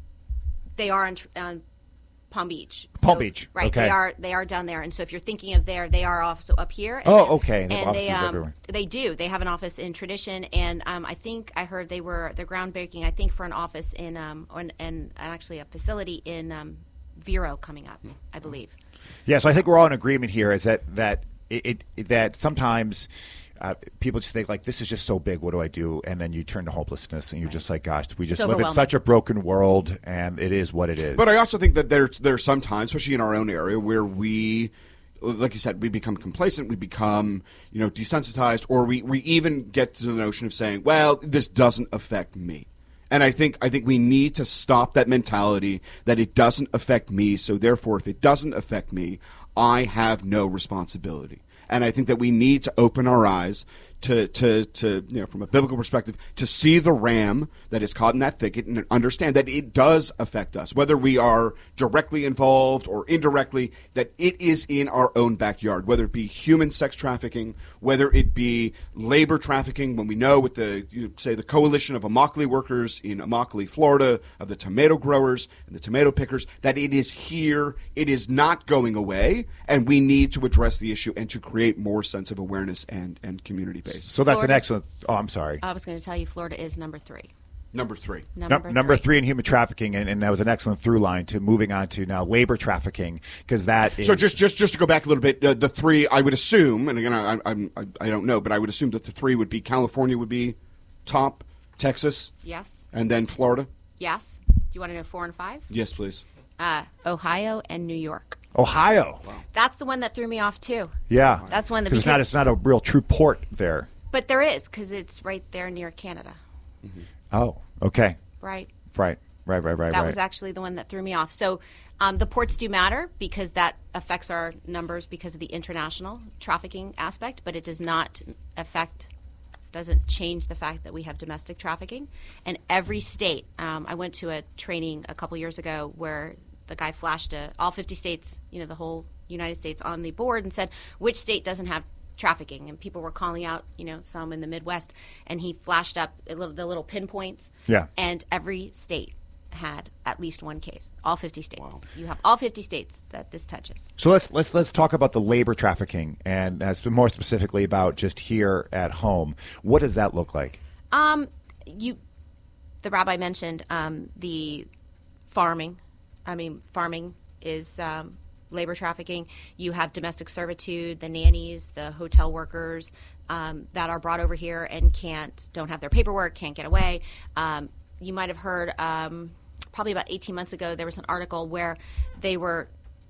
They are on. on Palm Beach. Palm so, Beach. Right. Okay. They are they are down there. And so if you're thinking of there, they are also up here. And oh, then, okay. And they have offices they, um, everywhere. They do. They have an office in Tradition, and um, I think I heard they were they're groundbreaking, I think, for an office in um and, and actually a facility in um, Vero coming up, I believe. Yeah, so I think we're all in agreement here is that that it, it that sometimes Uh, people just think, like, this is just so big, what do I do? And then you turn to hopelessness, and you're right. just like, gosh, we just live in such a broken world, and it is what it is. But I also think that there's there's some times, especially in our own area, where we, like you said, we become complacent, we become, you know, desensitized, or we, we even get to the notion of saying, well, this doesn't affect me. And I think I think we need to stop that mentality that it doesn't affect me, so therefore if it doesn't affect me, I have no responsibility. And I think that we need to open our eyes to, to, to, you know, from a biblical perspective, to see the ram that is caught in that thicket and understand that it does affect us, whether we are directly involved or indirectly, that it is in our own backyard, whether it be human sex trafficking, whether it be labor trafficking, when we know with the, you say, the coalition of Immokalee workers in Immokalee, Florida, of the tomato growers and the tomato pickers, that it is here, it is not going away, and we need to address the issue and to create more sense of awareness and, and community base. So that's Florida's, an excellent. Oh, I'm sorry. I was going to tell you, Florida is number three. Number three. Number, no, number three. three in human trafficking, and, and that was an excellent through line to moving on to now labor trafficking, because that is. So just, just just to go back a little bit, uh, the three I would assume, and again I, I I I don't know, but I would assume that the three would be California would be top, Texas, Yes. and then Florida. Yes. Do you want to know four and five? Yes, please. Uh, Ohio and New York. Ohio. Wow. That's the one that threw me off too. Yeah, that's one that because it's not it's not a real true port there. But there is, because it's right there near Canada. Mm-hmm. Oh, okay. Right. Right. Right. Right. Right. That right. was actually the one that threw me off. So um, the ports do matter because that affects our numbers because of the international trafficking aspect, but it does not affect. Doesn't change the fact that we have domestic trafficking. And every state, um, I went to a training a couple years ago where the guy flashed a, all fifty states, you know, the whole United States on the board and said, which state doesn't have trafficking? And people were calling out, you know, some in the Midwest, and he flashed up a little, the little pinpoints. Yeah. And every state had at least one case. All fifty states. Wow. You have all fifty states that this touches. So let's let's let's talk about the labor trafficking, and uh, more specifically about just here at home. What does that look like? Um, you, the rabbi mentioned um, the farming. I mean, farming is um, labor trafficking. You have domestic servitude, the nannies, the hotel workers um, that are brought over here and can't, don't have their paperwork, can't get away. Um, you might have heard um, probably about eighteen months ago, there was an article where they were,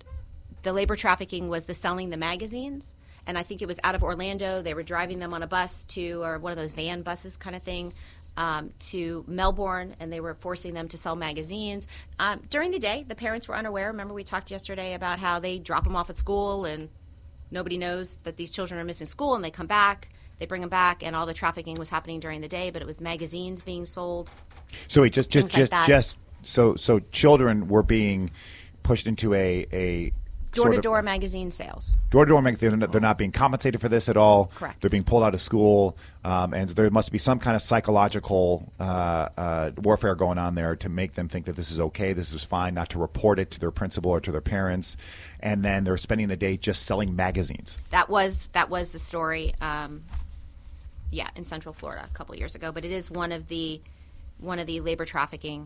the labor trafficking was the selling the magazines. And I think it was out of Orlando. They were driving them on a bus to, or one of those van buses kind of thing, Um, to Melbourne, and they were forcing them to sell magazines. Um, during the day, the parents were unaware. Remember, we talked yesterday about how they drop them off at school, and nobody knows that these children are missing school, and they come back, they bring them back, and all the trafficking was happening during the day, but it was magazines being sold. So wait, just just like just that. just so so children were being pushed into a a Door-to-door magazine sales. Door-to-door magazine. They're not being compensated for this at all. Correct. They're being pulled out of school, um, and there must be some kind of psychological uh, uh, warfare going on there to make them think that this is okay, this is fine, not to report it to their principal or to their parents, and then they're spending the day just selling magazines. That was that was the story. Um, yeah, in Central Florida a couple of years ago. But it is one of the one of the labor trafficking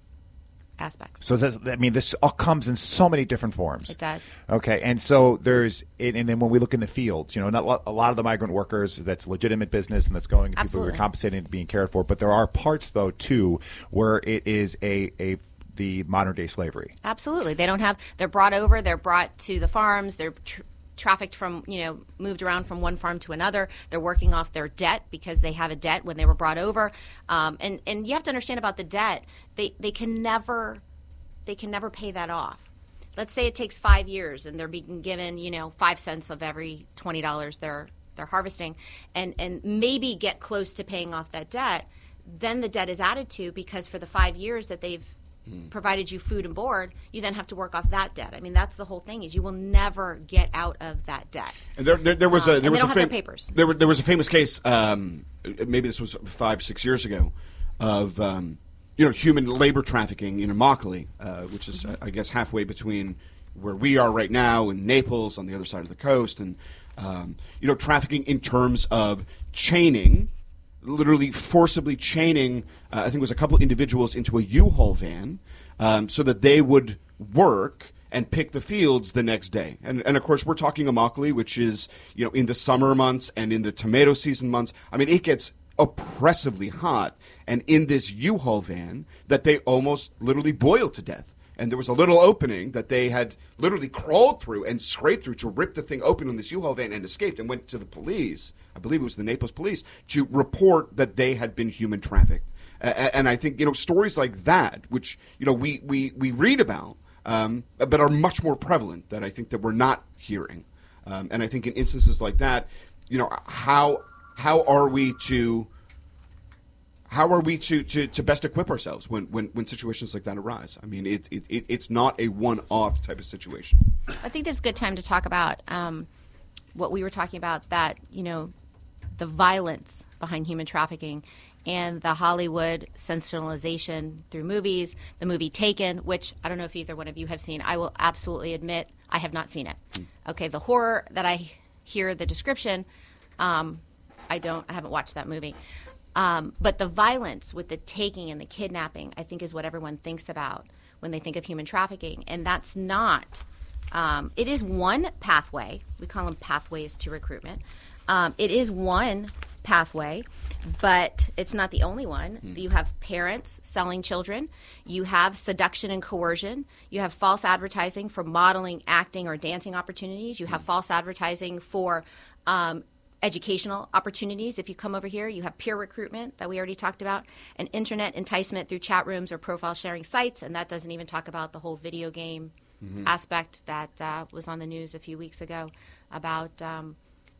aspects. So that's, I mean, this all comes in so many different forms. It does. Okay, and so there's, and, and then when we look in the fields, you know, not a lot of the migrant workers, that's legitimate business and that's going, people Absolutely. who are compensated and being cared for. But there are parts, though, too, where it is a a the modern day slavery. Absolutely, they don't have. They're brought over. They're brought to the farms. They're tr- trafficked from, you know, moved around from one farm to another. They're working off their debt because they have a debt when they were brought over. Um, and and you have to understand about the debt. They they can never they can never pay that off. Let's say it takes five years and they're being given, you know, five cents of every twenty dollars they're they're harvesting, and and maybe get close to paying off that debt. Then the debt is added to, because for the five years that they've provided you food and board, you then have to work off that debt. I mean, that's the whole thing, is you will never get out of that debt. And there, there, there was um, a there and was they a don't fam- have their papers. There, were, there was a famous case. Um, maybe this was five six years ago, of um, you know, human labor trafficking in Immokalee, uh, which is uh, I guess halfway between where we are right now and Naples on the other side of the coast, and um, you know, trafficking in terms of chaining. Literally forcibly chaining, uh, I think it was a couple individuals into a U-Haul van, um, so that they would work and pick the fields the next day. And, and of course, we're talking Immokalee, which is, you know, in the summer months and in the tomato season months. I mean, it gets oppressively hot. And in this U-Haul van that they almost literally boiled to death. And there was a little opening that they had literally crawled through and scraped through to rip the thing open on this U-Haul van, and escaped and went to the police. I believe it was the Naples police, to report that they had been human trafficked. Uh, and I think, you know, stories like that, which, you know, we, we, we read about, um, but are much more prevalent, that I think that we're not hearing. Um, and I think in instances like that, you know, how how are we to... How are we to, to, to best equip ourselves when, when, when situations like that arise? I mean, it, it, it it's not a one-off type of situation. I think this is a good time to talk about um, what we were talking about, that, you know, the violence behind human trafficking and the Hollywood sensationalization through movies, the movie Taken, which I don't know if either one of you have seen. I will absolutely admit I have not seen it. Mm. Okay, the horror that I hear the description, um, I don't, I haven't watched that movie. Um, but the violence with the taking and the kidnapping, I think, is what everyone thinks about when they think of human trafficking. And that's not, um, it is one pathway. We call them pathways to recruitment. Um, it is one pathway, but it's not the only one. Mm. You have parents selling children. You have seduction and coercion. You have false advertising for modeling, acting, or dancing opportunities. You have mm. false advertising for um educational opportunities. If you come over here, you have peer recruitment that we already talked about, and internet enticement through chat rooms or profile sharing sites, and that doesn't even talk about the whole video game mm-hmm. aspect that uh, was on the news a few weeks ago about um,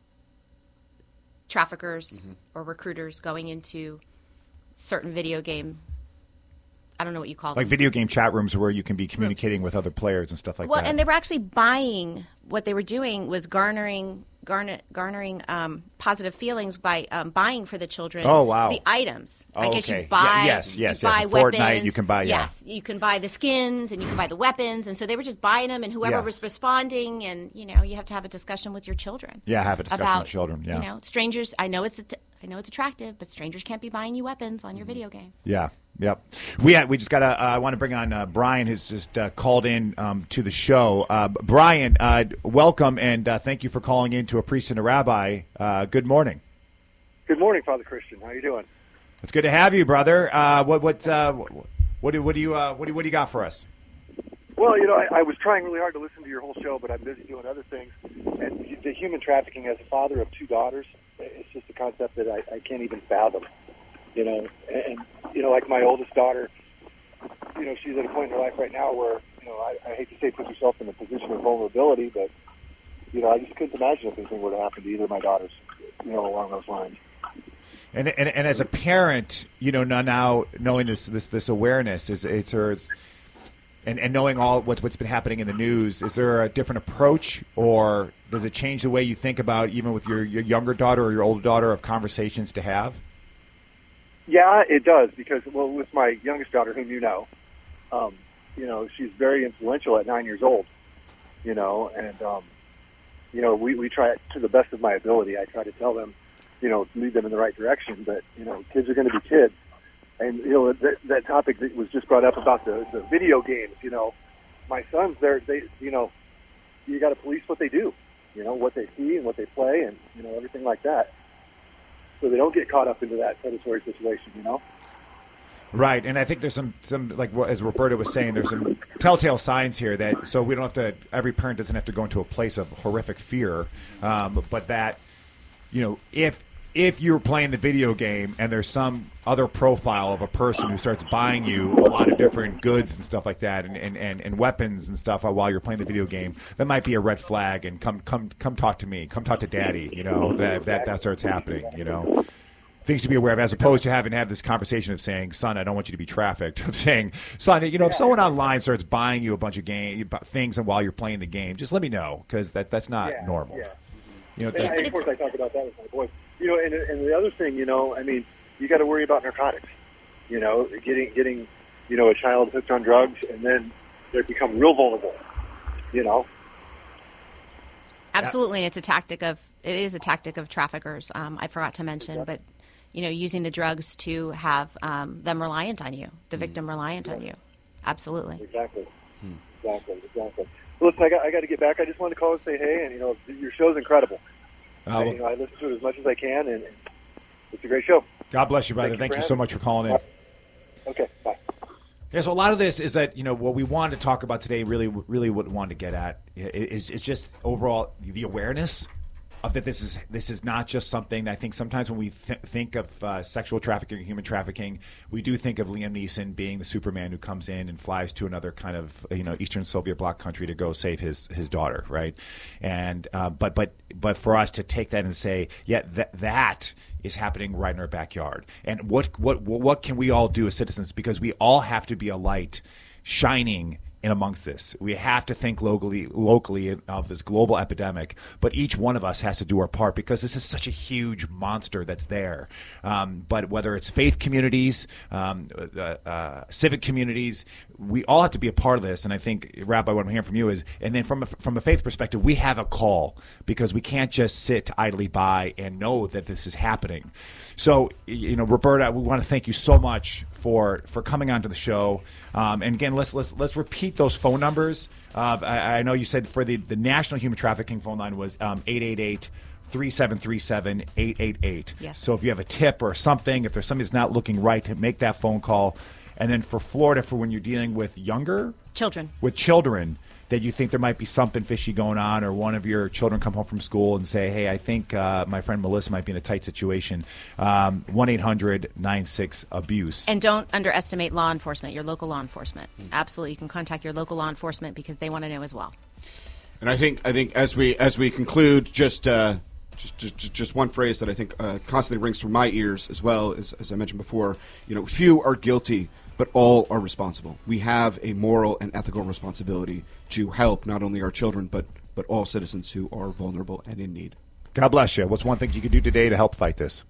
traffickers mm-hmm. or recruiters going into certain video game, I don't know what you call like them. Video game chat rooms where you can be communicating with other players and stuff like well, that. Well, and they were actually buying, what they were doing was garnering Garner, garnering um, positive feelings by um, buying for the children. Oh, wow. The items. Oh, I guess okay. you buy. Yeah, yes, yes, you yes. buy In weapons. Fortnite, you can buy. Yeah. Yes, you can buy the skins and you can buy the weapons, and so they were just buying them, and whoever Yes. was responding, and you know, you have to have a discussion with your children. Yeah, have a discussion about, with children. Yeah, you know, strangers. I know it's a t- I know it's attractive, but strangers can't be buying you weapons on your Mm-hmm. video game. Yeah. Yep. We had, we just got to, uh, I want to bring on uh, Brian, who's just uh, called in um, to the show. Uh, Brian, uh, welcome, and uh, thank you for calling in to A Priest and a Rabbi. Uh, good morning. Good morning, Father Christian. How are you doing? It's good to have you, brother. Uh, what what uh, what do what do you uh, what do what do you got for us? Well, you know, I, I was trying really hard to listen to your whole show, but I'm busy doing other things. And the human trafficking, as a father of two daughters, it's just a concept that I, I can't even fathom. You know, and, you know, like my oldest daughter, you know, she's at a point in her life right now where, you know, I, I hate to say put yourself in a position of vulnerability, but, you know, I just couldn't imagine if anything were to happen to either of my daughters, you know, along those lines. And and, and as a parent, you know, now, now knowing this this this awareness is it's, it's and, and knowing all what, what's been happening in the news, is there a different approach, or does it change the way you think about, even with your, your younger daughter or your older daughter, of conversations to have? Yeah, it does, because, well, with my youngest daughter, whom you know, um, you know, she's very influential at nine years old, you know, and, um, you know, we, we try, to the best of my ability, I try to tell them, you know, lead them in the right direction. But, you know, kids are going to be kids. And, you know, that, that topic that was just brought up about the, the video games, you know, my sons, they're, they, you know, you got to police what they do, you know, what they see and what they play and, you know, everything like that. So they don't get caught up into that predatory situation, you know? Right, and I think there's some, some like what- as Roberta was saying, there's some telltale signs here that so we don't have to, every parent doesn't have to go into a place of horrific fear, um, but that, you know, if if you're playing the video game and there's some other profile of a person who starts buying you a lot of different goods and stuff like that and, and, and, and weapons and stuff while you're playing the video game, that might be a red flag, and come come come talk to me, come talk to daddy, you know, that if that, that starts happening, you know. Things to be aware of, as opposed to having to have this conversation of saying, son, I don't want you to be trafficked. Of saying, son, you know, if someone online starts buying you a bunch of game things and while you're playing the game, just let me know, because that, that's not Yeah, normal. yeah. You know, And, th- I, of course, I talk about that with my boys. You know, and, and the other thing, you know, I mean, you got to worry about narcotics. You know, getting getting, you know, a child hooked on drugs, and then they become real vulnerable. You know. Absolutely, and it's a tactic of it is a tactic of traffickers. Um, I forgot to mention, but you know, using the drugs to have um, them reliant on you, the victim reliant on you. Absolutely. Exactly. Hmm. Exactly. Exactly. Listen, I got I got to get back. I just wanted to call and say hey, and you know, your show's incredible. uh, I, you know, I listen to it as much as I can, and, and it's a great show. God bless you, brother. Thank you Thank for you so having much for calling in. Okay. Bye. Yeah, so a lot of this is that, you know, what we wanted to talk about today, really, really what we wanted to get at is, is just overall the awareness of that this is this is not just something that I think sometimes when we th- think of uh, sexual trafficking or human trafficking, we do think of Liam Neeson being the Superman who comes in and flies to another kind of, you know, Eastern Soviet bloc country to go save his his daughter, right? And uh, but but but for us to take that and say, yeah, that that is happening right in our backyard, and what what what can we all do as citizens, because we all have to be a light shining in amongst this. We have to think locally locally of this global epidemic, but each one of us has to do our part, because this is such a huge monster that's there. Um, but whether it's faith communities, um, uh, uh, civic communities, we all have to be a part of this. And I think, Rabbi, what I'm hearing from you is, and then from a, from a faith perspective, we have a call, because we can't just sit idly by and know that this is happening. So, you know, Roberta, we want to thank you so much for for coming onto the show. Um, and again, let's let's let's repeat those phone numbers. Uh, I, I know you said for the, the National Human Trafficking phone line was um, eight eight eight, three seven three seven, eight eight eight. Yes. So if you have a tip or something, if there's something that's not looking right, to make that phone call. And then for Florida, for when you're dealing with younger Children. with children, that you think there might be something fishy going on, or one of your children come home from school and say, hey, I think uh, my friend Melissa might be in a tight situation, um, one eight hundred nine six abuse. And don't underestimate law enforcement, your local law enforcement. Absolutely. You can contact your local law enforcement, because they want to know as well. And I think I think as we as we conclude, just uh, just, just just one phrase that I think uh, constantly rings through my ears as well, as, as I mentioned before. You know, few are guilty, but all are responsible. We have a moral and ethical responsibility to help not only our children, but but all citizens who are vulnerable and in need. God bless you. What's one thing you could do today to help fight this?